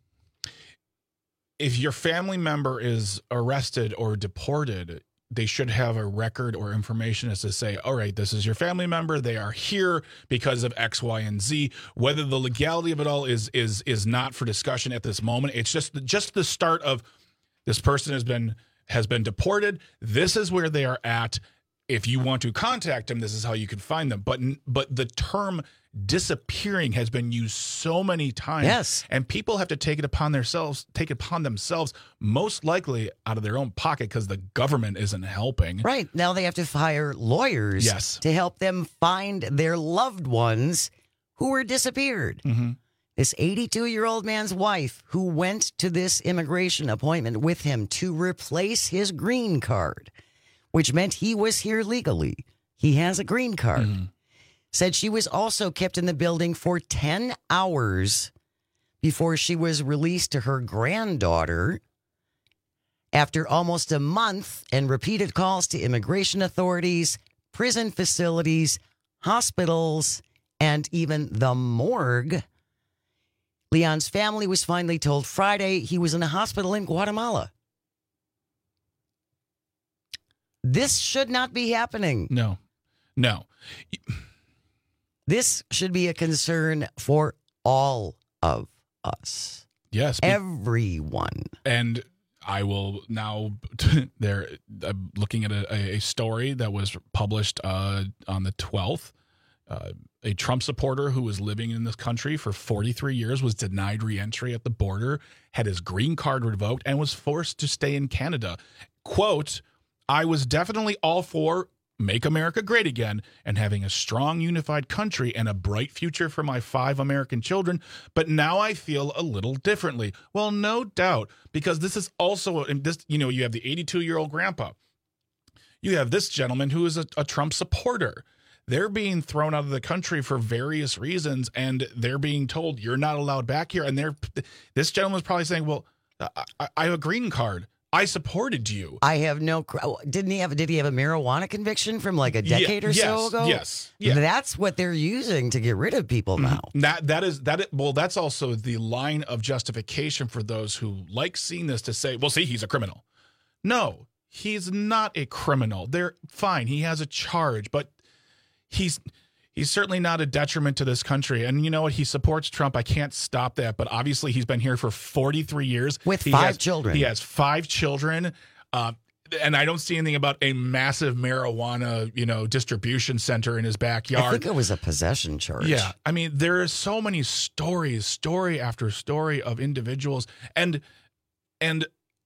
If your family member is arrested or deported, they should have a record or information as to say, all right, this is your family member. They are here because of X, Y, and Z. Whether the legality of it all is is is not for discussion at this moment. It's just just the start of this person has been has been deported. This is where they are at. If you want to contact them, this is how you can find them. But but the term disappearing has been used so many times. Yes. And people have to take it upon themselves, take it upon themselves, most likely out of their own pocket because the government isn't helping. Right. Now they have to hire lawyers yes. to help them find their loved ones who were disappeared. Mm-hmm. This eighty-two-year-old man's wife who went to this immigration appointment with him to replace his green card, which meant he was here legally. He has a green card. Mm-hmm. Said she was also kept in the building for ten hours before she was released to her granddaughter. After almost a month and repeated calls to immigration authorities, prison facilities, hospitals, and even the morgue, Leon's family was finally told Friday he was in a hospital in Guatemala. This should not be happening. No, no. This should be a concern for all of us. Yes. Everyone. And I will now, there, I'm looking at a, a story that was published uh, on the twelfth. Uh, a Trump supporter who was living in this country for forty-three years was denied reentry at the border, had his green card revoked, and was forced to stay in Canada. Quote, I was definitely all for Make America Great Again and having a strong, unified country and a bright future for my five American children. But now I feel a little differently. Well, no doubt, because this is also this, you know, you have the eighty-two-year-old grandpa. You have this gentleman who is a, a Trump supporter. They're being thrown out of the country for various reasons, and they're being told you're not allowed back here. And they're this gentleman's probably saying, well, I, I have a green card. I supported you. I have no. Didn't he have? Did he have a marijuana conviction from like a decade yeah, or yes, so ago? Yes. Yeah. That's what they're using to get rid of people now. That that is that. Is, well, that's also the line of justification for those who like seeing this to say, "Well, see, he's a criminal." No, he's not a criminal. They're fine. He has a charge, but he's. He's certainly not a detriment to this country. And you know what? He supports Trump. I can't stop that. But obviously, he's been here for forty-three years. With he five has, children. He has five children. Uh, and I don't see anything about a massive marijuana, you know, distribution center in his backyard. I think it was a possession charge. Yeah. I mean, there are so many stories, story after story of individuals. And, and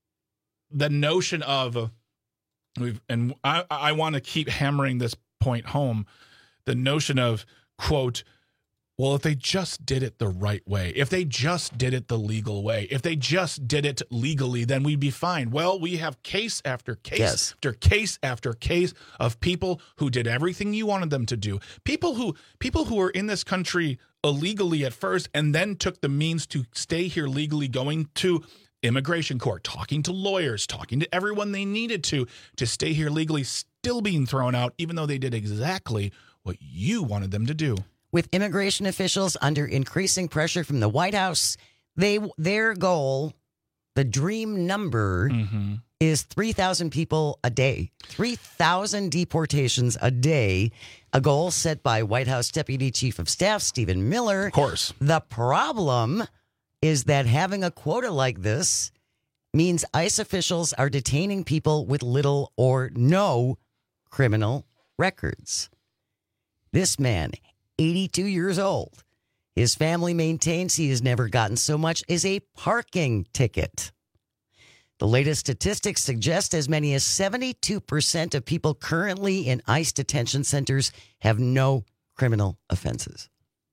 the notion of, we've, and I, I want to keep hammering this point home, the notion of, quote, well, if they just did it the right way, if they just did it the legal way, if they just did it legally, then we'd be fine. Well, we have case after case yes. after case after case of people who did everything you wanted them to do. People who people who were in this country illegally at first and then took the means to stay here legally, going to immigration court, talking to lawyers, talking to everyone they needed to, to stay here legally, still being thrown out, even though they did exactly what you wanted them to do. With immigration officials under increasing pressure from the White House, they their goal, the dream number, mm-hmm. is three thousand people a day. three thousand deportations a day, a goal set by White House Deputy Chief of Staff Stephen Miller. Of course. The problem is that having a quota like this means ICE officials are detaining people with little or no criminal records. This man, eighty-two years old, his family maintains he has never gotten so much as a parking ticket. The latest statistics suggest as many as seventy-two percent of people currently in ICE detention centers have no criminal offenses.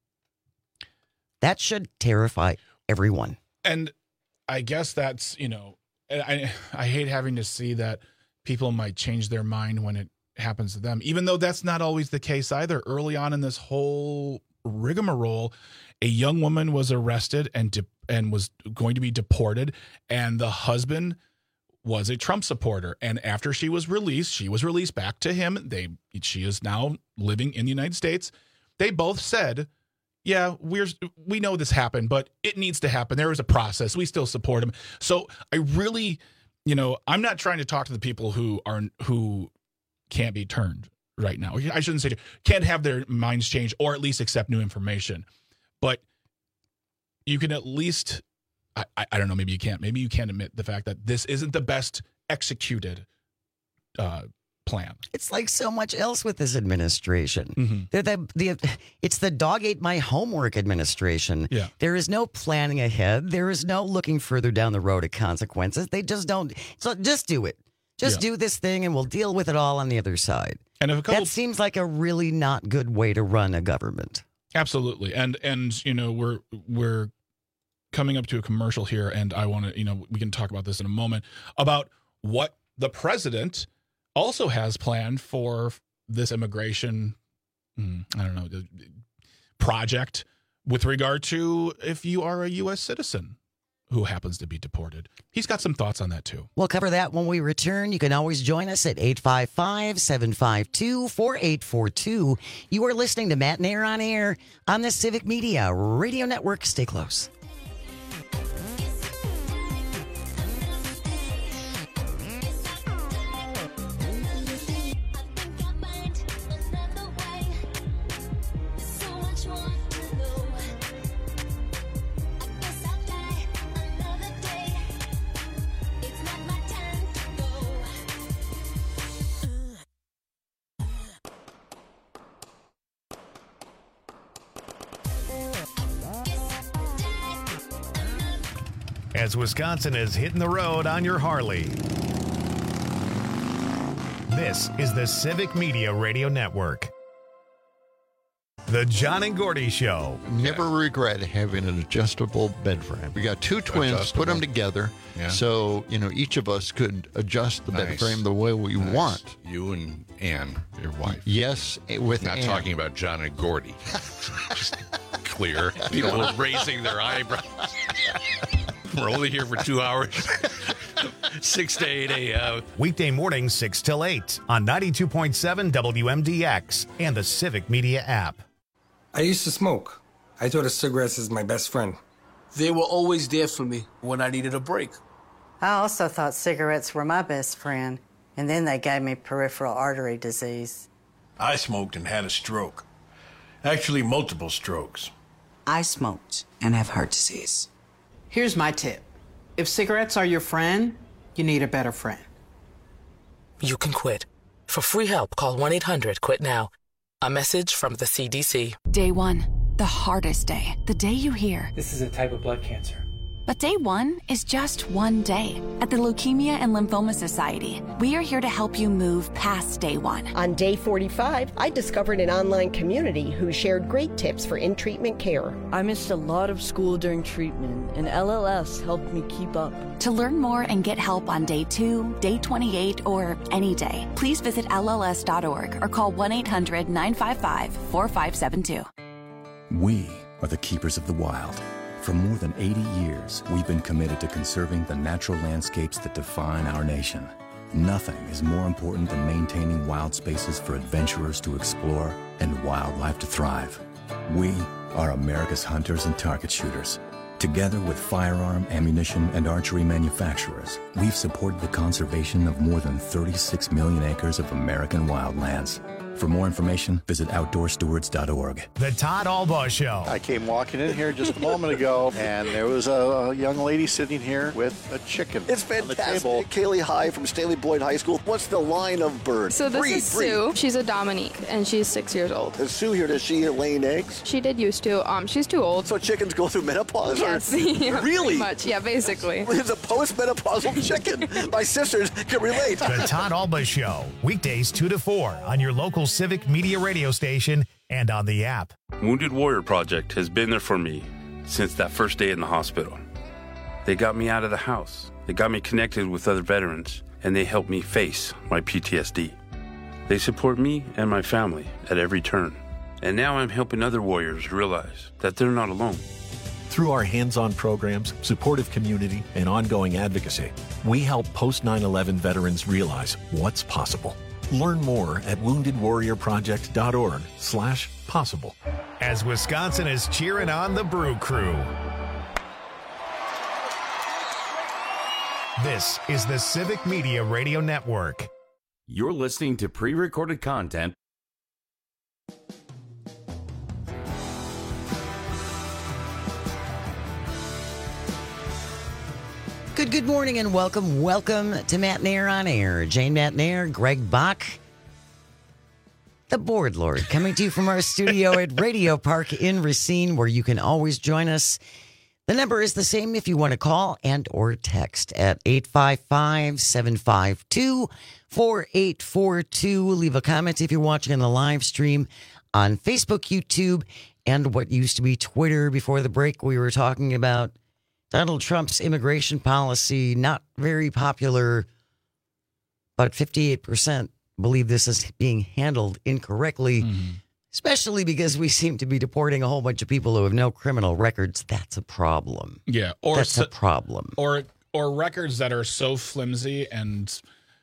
That should terrify everyone. And I guess that's, you know, I I hate having to see that people might change their mind when it happens to them, even though that's not always the case either. Early on in this whole rigmarole, a young woman was arrested and de- and was going to be deported, and the husband was a Trump supporter. And after she was released, she was released back to him. They she is now living in the United States. They both said, yeah, we're we know this happened, but it needs to happen. There is a process. We still support him. So I really, you know, I'm not trying to talk to the people who are who can't be turned right now. I shouldn't say can't have their minds changed or at least accept new information. But you can at least, I, I don't know, maybe you can't. Maybe you can't admit the fact that this isn't the best executed uh, plan. It's like so much else with this administration. Mm-hmm. They're the, the, it's the dog ate my homework administration. Yeah. There is no planning ahead. There is no looking further down the road of consequences. They just don't. So just do it. Just yeah. do this thing and we'll deal with it all on the other side. And if a couple, that seems like a really not good way to run a government. Absolutely. And, and you know, we're we're coming up to a commercial here, and I want to, you know, we can talk about this in a moment, about what the president also has planned for this immigration, I don't know, project with regard to if you are a U S citizen who happens to be deported. He's got some thoughts on that, too. We'll cover that when we return. You can always join us at eight five five, seven five two, four eight four two. You are listening to Matt and Air on Air on the Civic Media Radio Network. Stay close. As Wisconsin is hitting the road on your Harley. This is the Civic Media Radio Network. The John and Gordy Show. Never regret having an adjustable bed frame. We got two twins, adjustable. Put them together, yeah. So you know each of us could adjust the nice. bed frame the way we nice. want. You and Ann, your wife. Yes, with Not Ann. talking about John and Gordy. Just clear. People are raising their eyebrows. We're only here for two hours. six to eight a.m. Weekday mornings, six till eight on ninety-two point seven W M D X and the Civic Media app. I used to smoke. I thought of cigarettes as my best friend. They were always there for me when I needed a break. I also thought cigarettes were my best friend, and then they gave me peripheral artery disease. I smoked and had a stroke. Actually, multiple strokes. I smoked and have heart disease. Here's my tip. If cigarettes are your friend, you need a better friend. You can quit. For free help, call one eight hundred quit now. A message from the C D C. Day one, the hardest day. The day you hear, this is a type of blood cancer. But day one is just one day. At the Leukemia and Lymphoma Society, we are here to help you move past day one. On day forty-five, I discovered an online community who shared great tips for in-treatment care. I missed a lot of school during treatment, and L L S helped me keep up. To learn more and get help on day two, day twenty-eight, or any day, please visit L L S dot org or call one eight hundred nine five five four five seven two. We are the keepers of the wild. For more than eighty years, we've been committed to conserving the natural landscapes that define our nation. Nothing is more important than maintaining wild spaces for adventurers to explore and wildlife to thrive. We are America's hunters and target shooters. Together with firearm, ammunition, and archery manufacturers, we've supported the conservation of more than thirty-six million acres of American wildlands. For more information, visit outdoor stewards dot org. The Todd Albaugh Show. I came walking in here just a moment ago, and there was a young lady sitting here with a chicken. It's fantastic. Kaylee High from Staley Boyd High School. What's the line of bird? So this breed, is breed. Sue. She's a Dominique, and she's six years old. Is Sue here? Does she lay eggs? She did used to. Um, she's too old. So chickens go through menopause? Yes. Or? Yeah, really? Pretty much. Yeah, basically. It's a post-menopausal chicken. My sisters can relate. The Todd Albaugh Show. Weekdays two to four on your local Civic Media radio station and on the app. Wounded Warrior Project has been there for me since that first day in the hospital. They got me out of the house. They got me connected with other veterans, and they helped me face my P T S D. They support me and my family at every turn. And now I'm helping other warriors realize that they're not alone. Through our hands-on programs, supportive community, and ongoing advocacy, we help post nine eleven veterans realize what's possible. Learn more at wounded warrior project dot org slash possible. As Wisconsin is cheering on the Brew Crew. This is the Civic Media Radio Network. You're listening to pre-recorded content. Good, good morning and welcome, welcome to Matt Nair on Air. Jane Matt Nair, Greg Bach, the Board Lord, coming to you from our studio at Radio Park in Racine, where you can always join us. The number is the same if you want to call and or text at eight five five, seven five two, four eight four two. Leave a comment if you're watching on the live stream on Facebook, YouTube, and what used to be Twitter. Before the break, we were talking about Donald Trump's immigration policy, not very popular, but fifty-eight percent believe this is being handled incorrectly, mm-hmm. especially because we seem to be deporting a whole bunch of people who have no criminal records. That's a problem. Yeah, or That's so, a problem. Or or records that are so flimsy and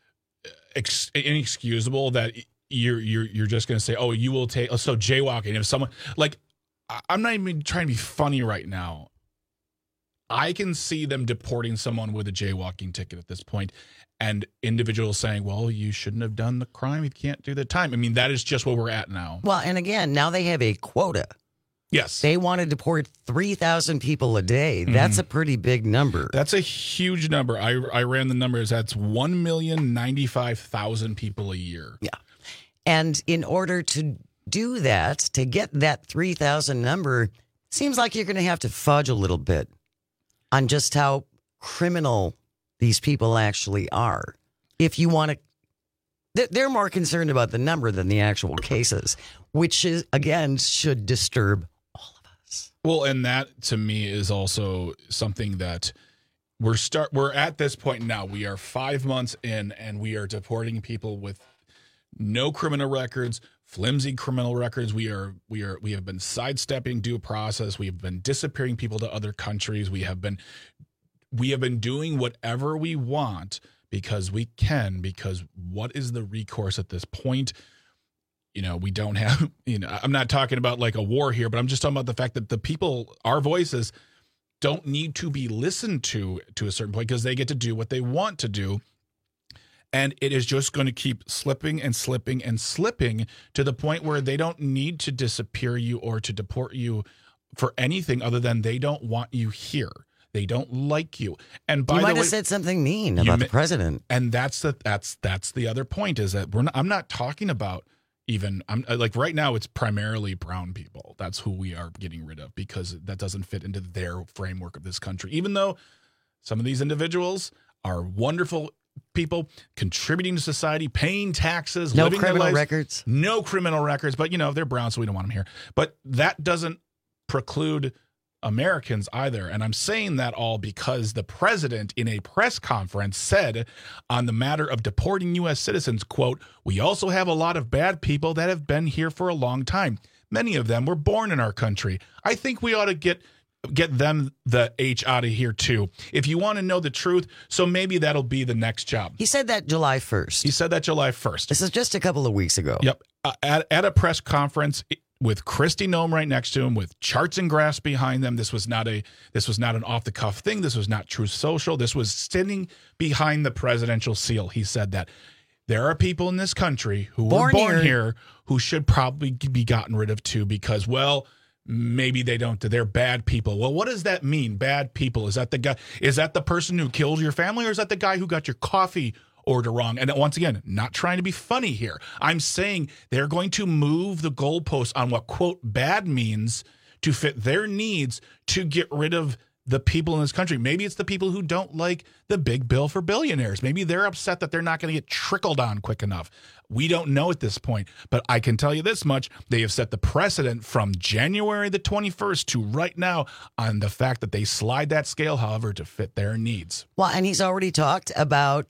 ex- inexcusable that you're you're you're just going to say, oh, you will take. So jaywalking. If someone like, I'm not even trying to be funny right now. I can see them deporting someone with a jaywalking ticket at this point, and individuals saying, well, you shouldn't have done the crime. You can't do the time. I mean, that is just where we're at now. Well, and again, now they have a quota. Yes. They want to deport three thousand people a day. That's mm. a pretty big number. That's a huge number. I, I ran the numbers. That's one million ninety-five thousand people a year. Yeah. And in order to do that, to get that three thousand number, seems like you're going to have to fudge a little bit on just how criminal these people actually are. If you want to, they're more concerned about the number than the actual cases, which is, again, should disturb all of us. Well, and that to me is also something that we're start. We're at this point now. We are five months in, and we are deporting people with no criminal records, flimsy criminal records. We are we are we have been sidestepping due process. We have been disappearing people to other countries. We have been we have been doing whatever we want because we can, because what is the recourse at this point? You know, we don't have, you know, I'm not talking about like a war here, but I'm just talking about the fact that the people, our voices, don't need to be listened to to a certain point because they get to do what they want to do. And it is just going to keep slipping and slipping and slipping to the point where they don't need to disappear you or to deport you for anything other than they don't want you here. They don't like you. And by you the might way, have said something mean about may, the president. And that's the that's that's the other point is that we're not, I'm not talking about even I'm like right now it's primarily brown people. That's who we are getting rid of because that doesn't fit into their framework of this country. Even though some of these individuals are wonderful people contributing to society, paying taxes, no living criminal their lives, records, no criminal records. But you know they're brown, so we don't want them here. But that doesn't preclude Americans either. And I'm saying that all because the president in a press conference said on the matter of deporting U S citizens, quote, "We also have a lot of bad people that have been here for a long time. Many of them were born in our country. I think we ought to get get them the H out of here too. If you want to know the truth, so maybe that'll be the next job." He said that July first. He said that July first. This is just a couple of weeks ago. Yep. Uh, at, at a press conference with Kristi Noem right next to him, with charts and graphs behind them. This was not a this was not an off the cuff thing. This was not Truth Social. This was sitting behind the presidential seal. He said that there are people in this country who born were born here. here who should probably be gotten rid of too because, well, maybe they don't. They're bad people. Well, what does that mean? Bad people? Is that the guy? Is that the person who killed your family, or is that the guy who got your coffee order wrong? And once again, not trying to be funny here. I'm saying they're going to move the goalposts on what, quote, bad means to fit their needs to get rid of the people in this country. Maybe it's the people who don't like the big bill for billionaires. Maybe they're upset that they're not going to get trickled on quick enough. We don't know at this point, but I can tell you this much. They have set the precedent from January the twenty-first to right now on the fact that they slide that scale, however, to fit their needs. Well, and he's already talked about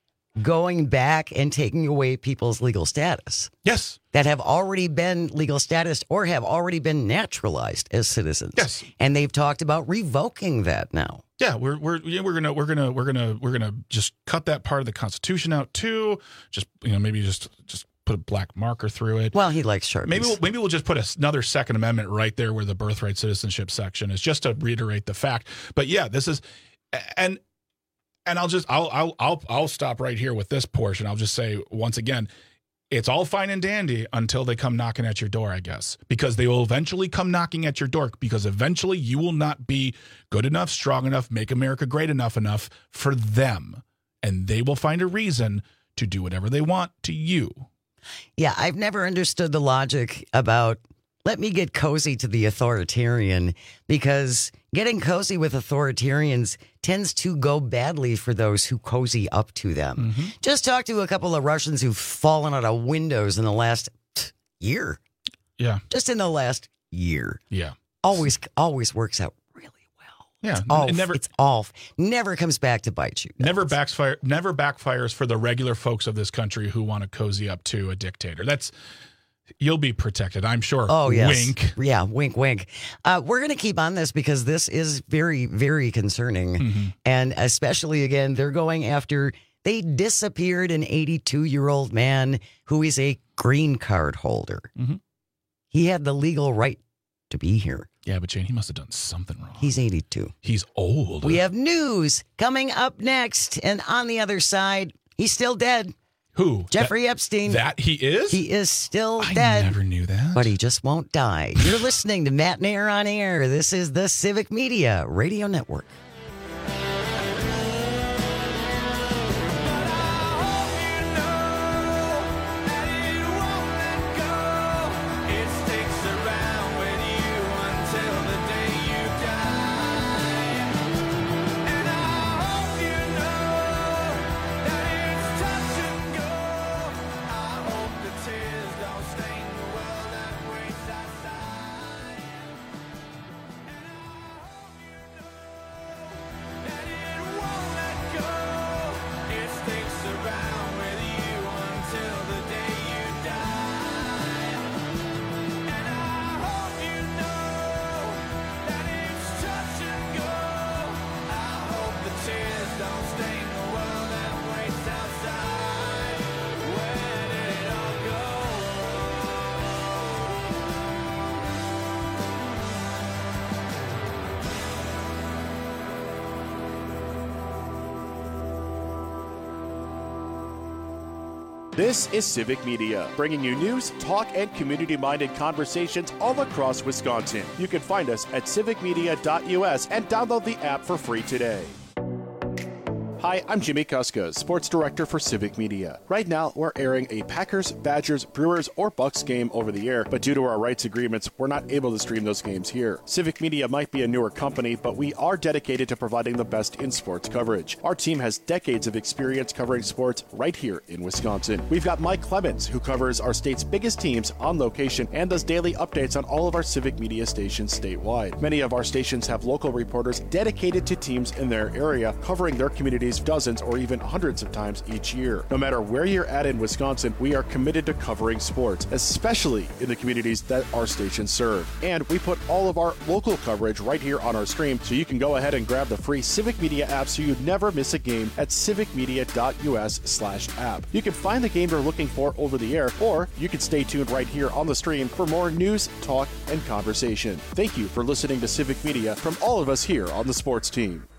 going back and taking away people's legal status. Yes. That have already been legal status or have already been naturalized as citizens. Yes. And they've talked about revoking that now. Yeah, we're we're yeah, we're gonna we're gonna we're gonna we're gonna just cut that part of the Constitution out too. Just you know maybe just just put a black marker through it. Well, he likes Sharpies. Maybe we'll, maybe we'll just put a, another Second Amendment right there where the birthright citizenship section is, just to reiterate the fact. But yeah, this is and. And I'll just I'll I'll I'll I'll stop right here with this portion. I'll just say once again, it's all fine and dandy until they come knocking at your door, I guess, because they will eventually come knocking at your door, because eventually you will not be good enough, strong enough, make America great enough enough for them, and they will find a reason to do whatever they want to you. Yeah, I've never understood the logic about let me get cozy to the authoritarian, because getting cozy with authoritarians tends to go badly for those who cozy up to them. Mm-hmm. Just talk to a couple of Russians who've fallen out of windows in the last pff, year. Yeah. Just in the last year. Yeah. Always, always works out really well. Yeah. It's all, it never, it's all, never comes back to bite you. Never backfire, never backfires for the regular folks of this country who want to cozy up to a dictator. That's, you'll be protected, I'm sure. Oh, yes. Wink. Yeah, wink, wink. Uh, we're going to keep on this because this is very, very concerning. Mm-hmm. And especially, again, they're going after, they disappeared an eighty-two-year-old man who is a green card holder. Mm-hmm. He had the legal right to be here. Yeah, but Jane, he must have done something wrong. He's eighty-two. He's old. We have news coming up next. And on the other side, he's still dead. Who? Jeffrey that, Epstein. That he is? He is still I dead. I never knew that. But he just won't die. You're listening to Matt Nair on Air. This is the Civic Media Radio Network. This is Civic Media, bringing you news, talk, and community-minded conversations all across Wisconsin. You can find us at civic media dot U S and download the app for free today. Hi, I'm Jimmy Kuska, Sports Director for Civic Media. Right now, we're airing a Packers, Badgers, Brewers, or Bucks game over the air, but due to our rights agreements, we're not able to stream those games here. Civic Media might be a newer company, but we are dedicated to providing the best in sports coverage. Our team has decades of experience covering sports right here in Wisconsin. We've got Mike Clemens, who covers our state's biggest teams on location and does daily updates on all of our Civic Media stations statewide. Many of our stations have local reporters dedicated to teams in their area, covering their communities dozens or even hundreds of times each year. No matter where you're at in Wisconsin, we are committed to covering sports, especially in the communities that our stations serve. And we put all of our local coverage right here on our stream, so you can go ahead and grab the free Civic Media app so you never miss a game at civic media dot U S slash app. You can find the game you're looking for over the air, or you can stay tuned right here on the stream for more news, talk, and conversation. Thank you for listening to Civic Media from all of us here on the sports team.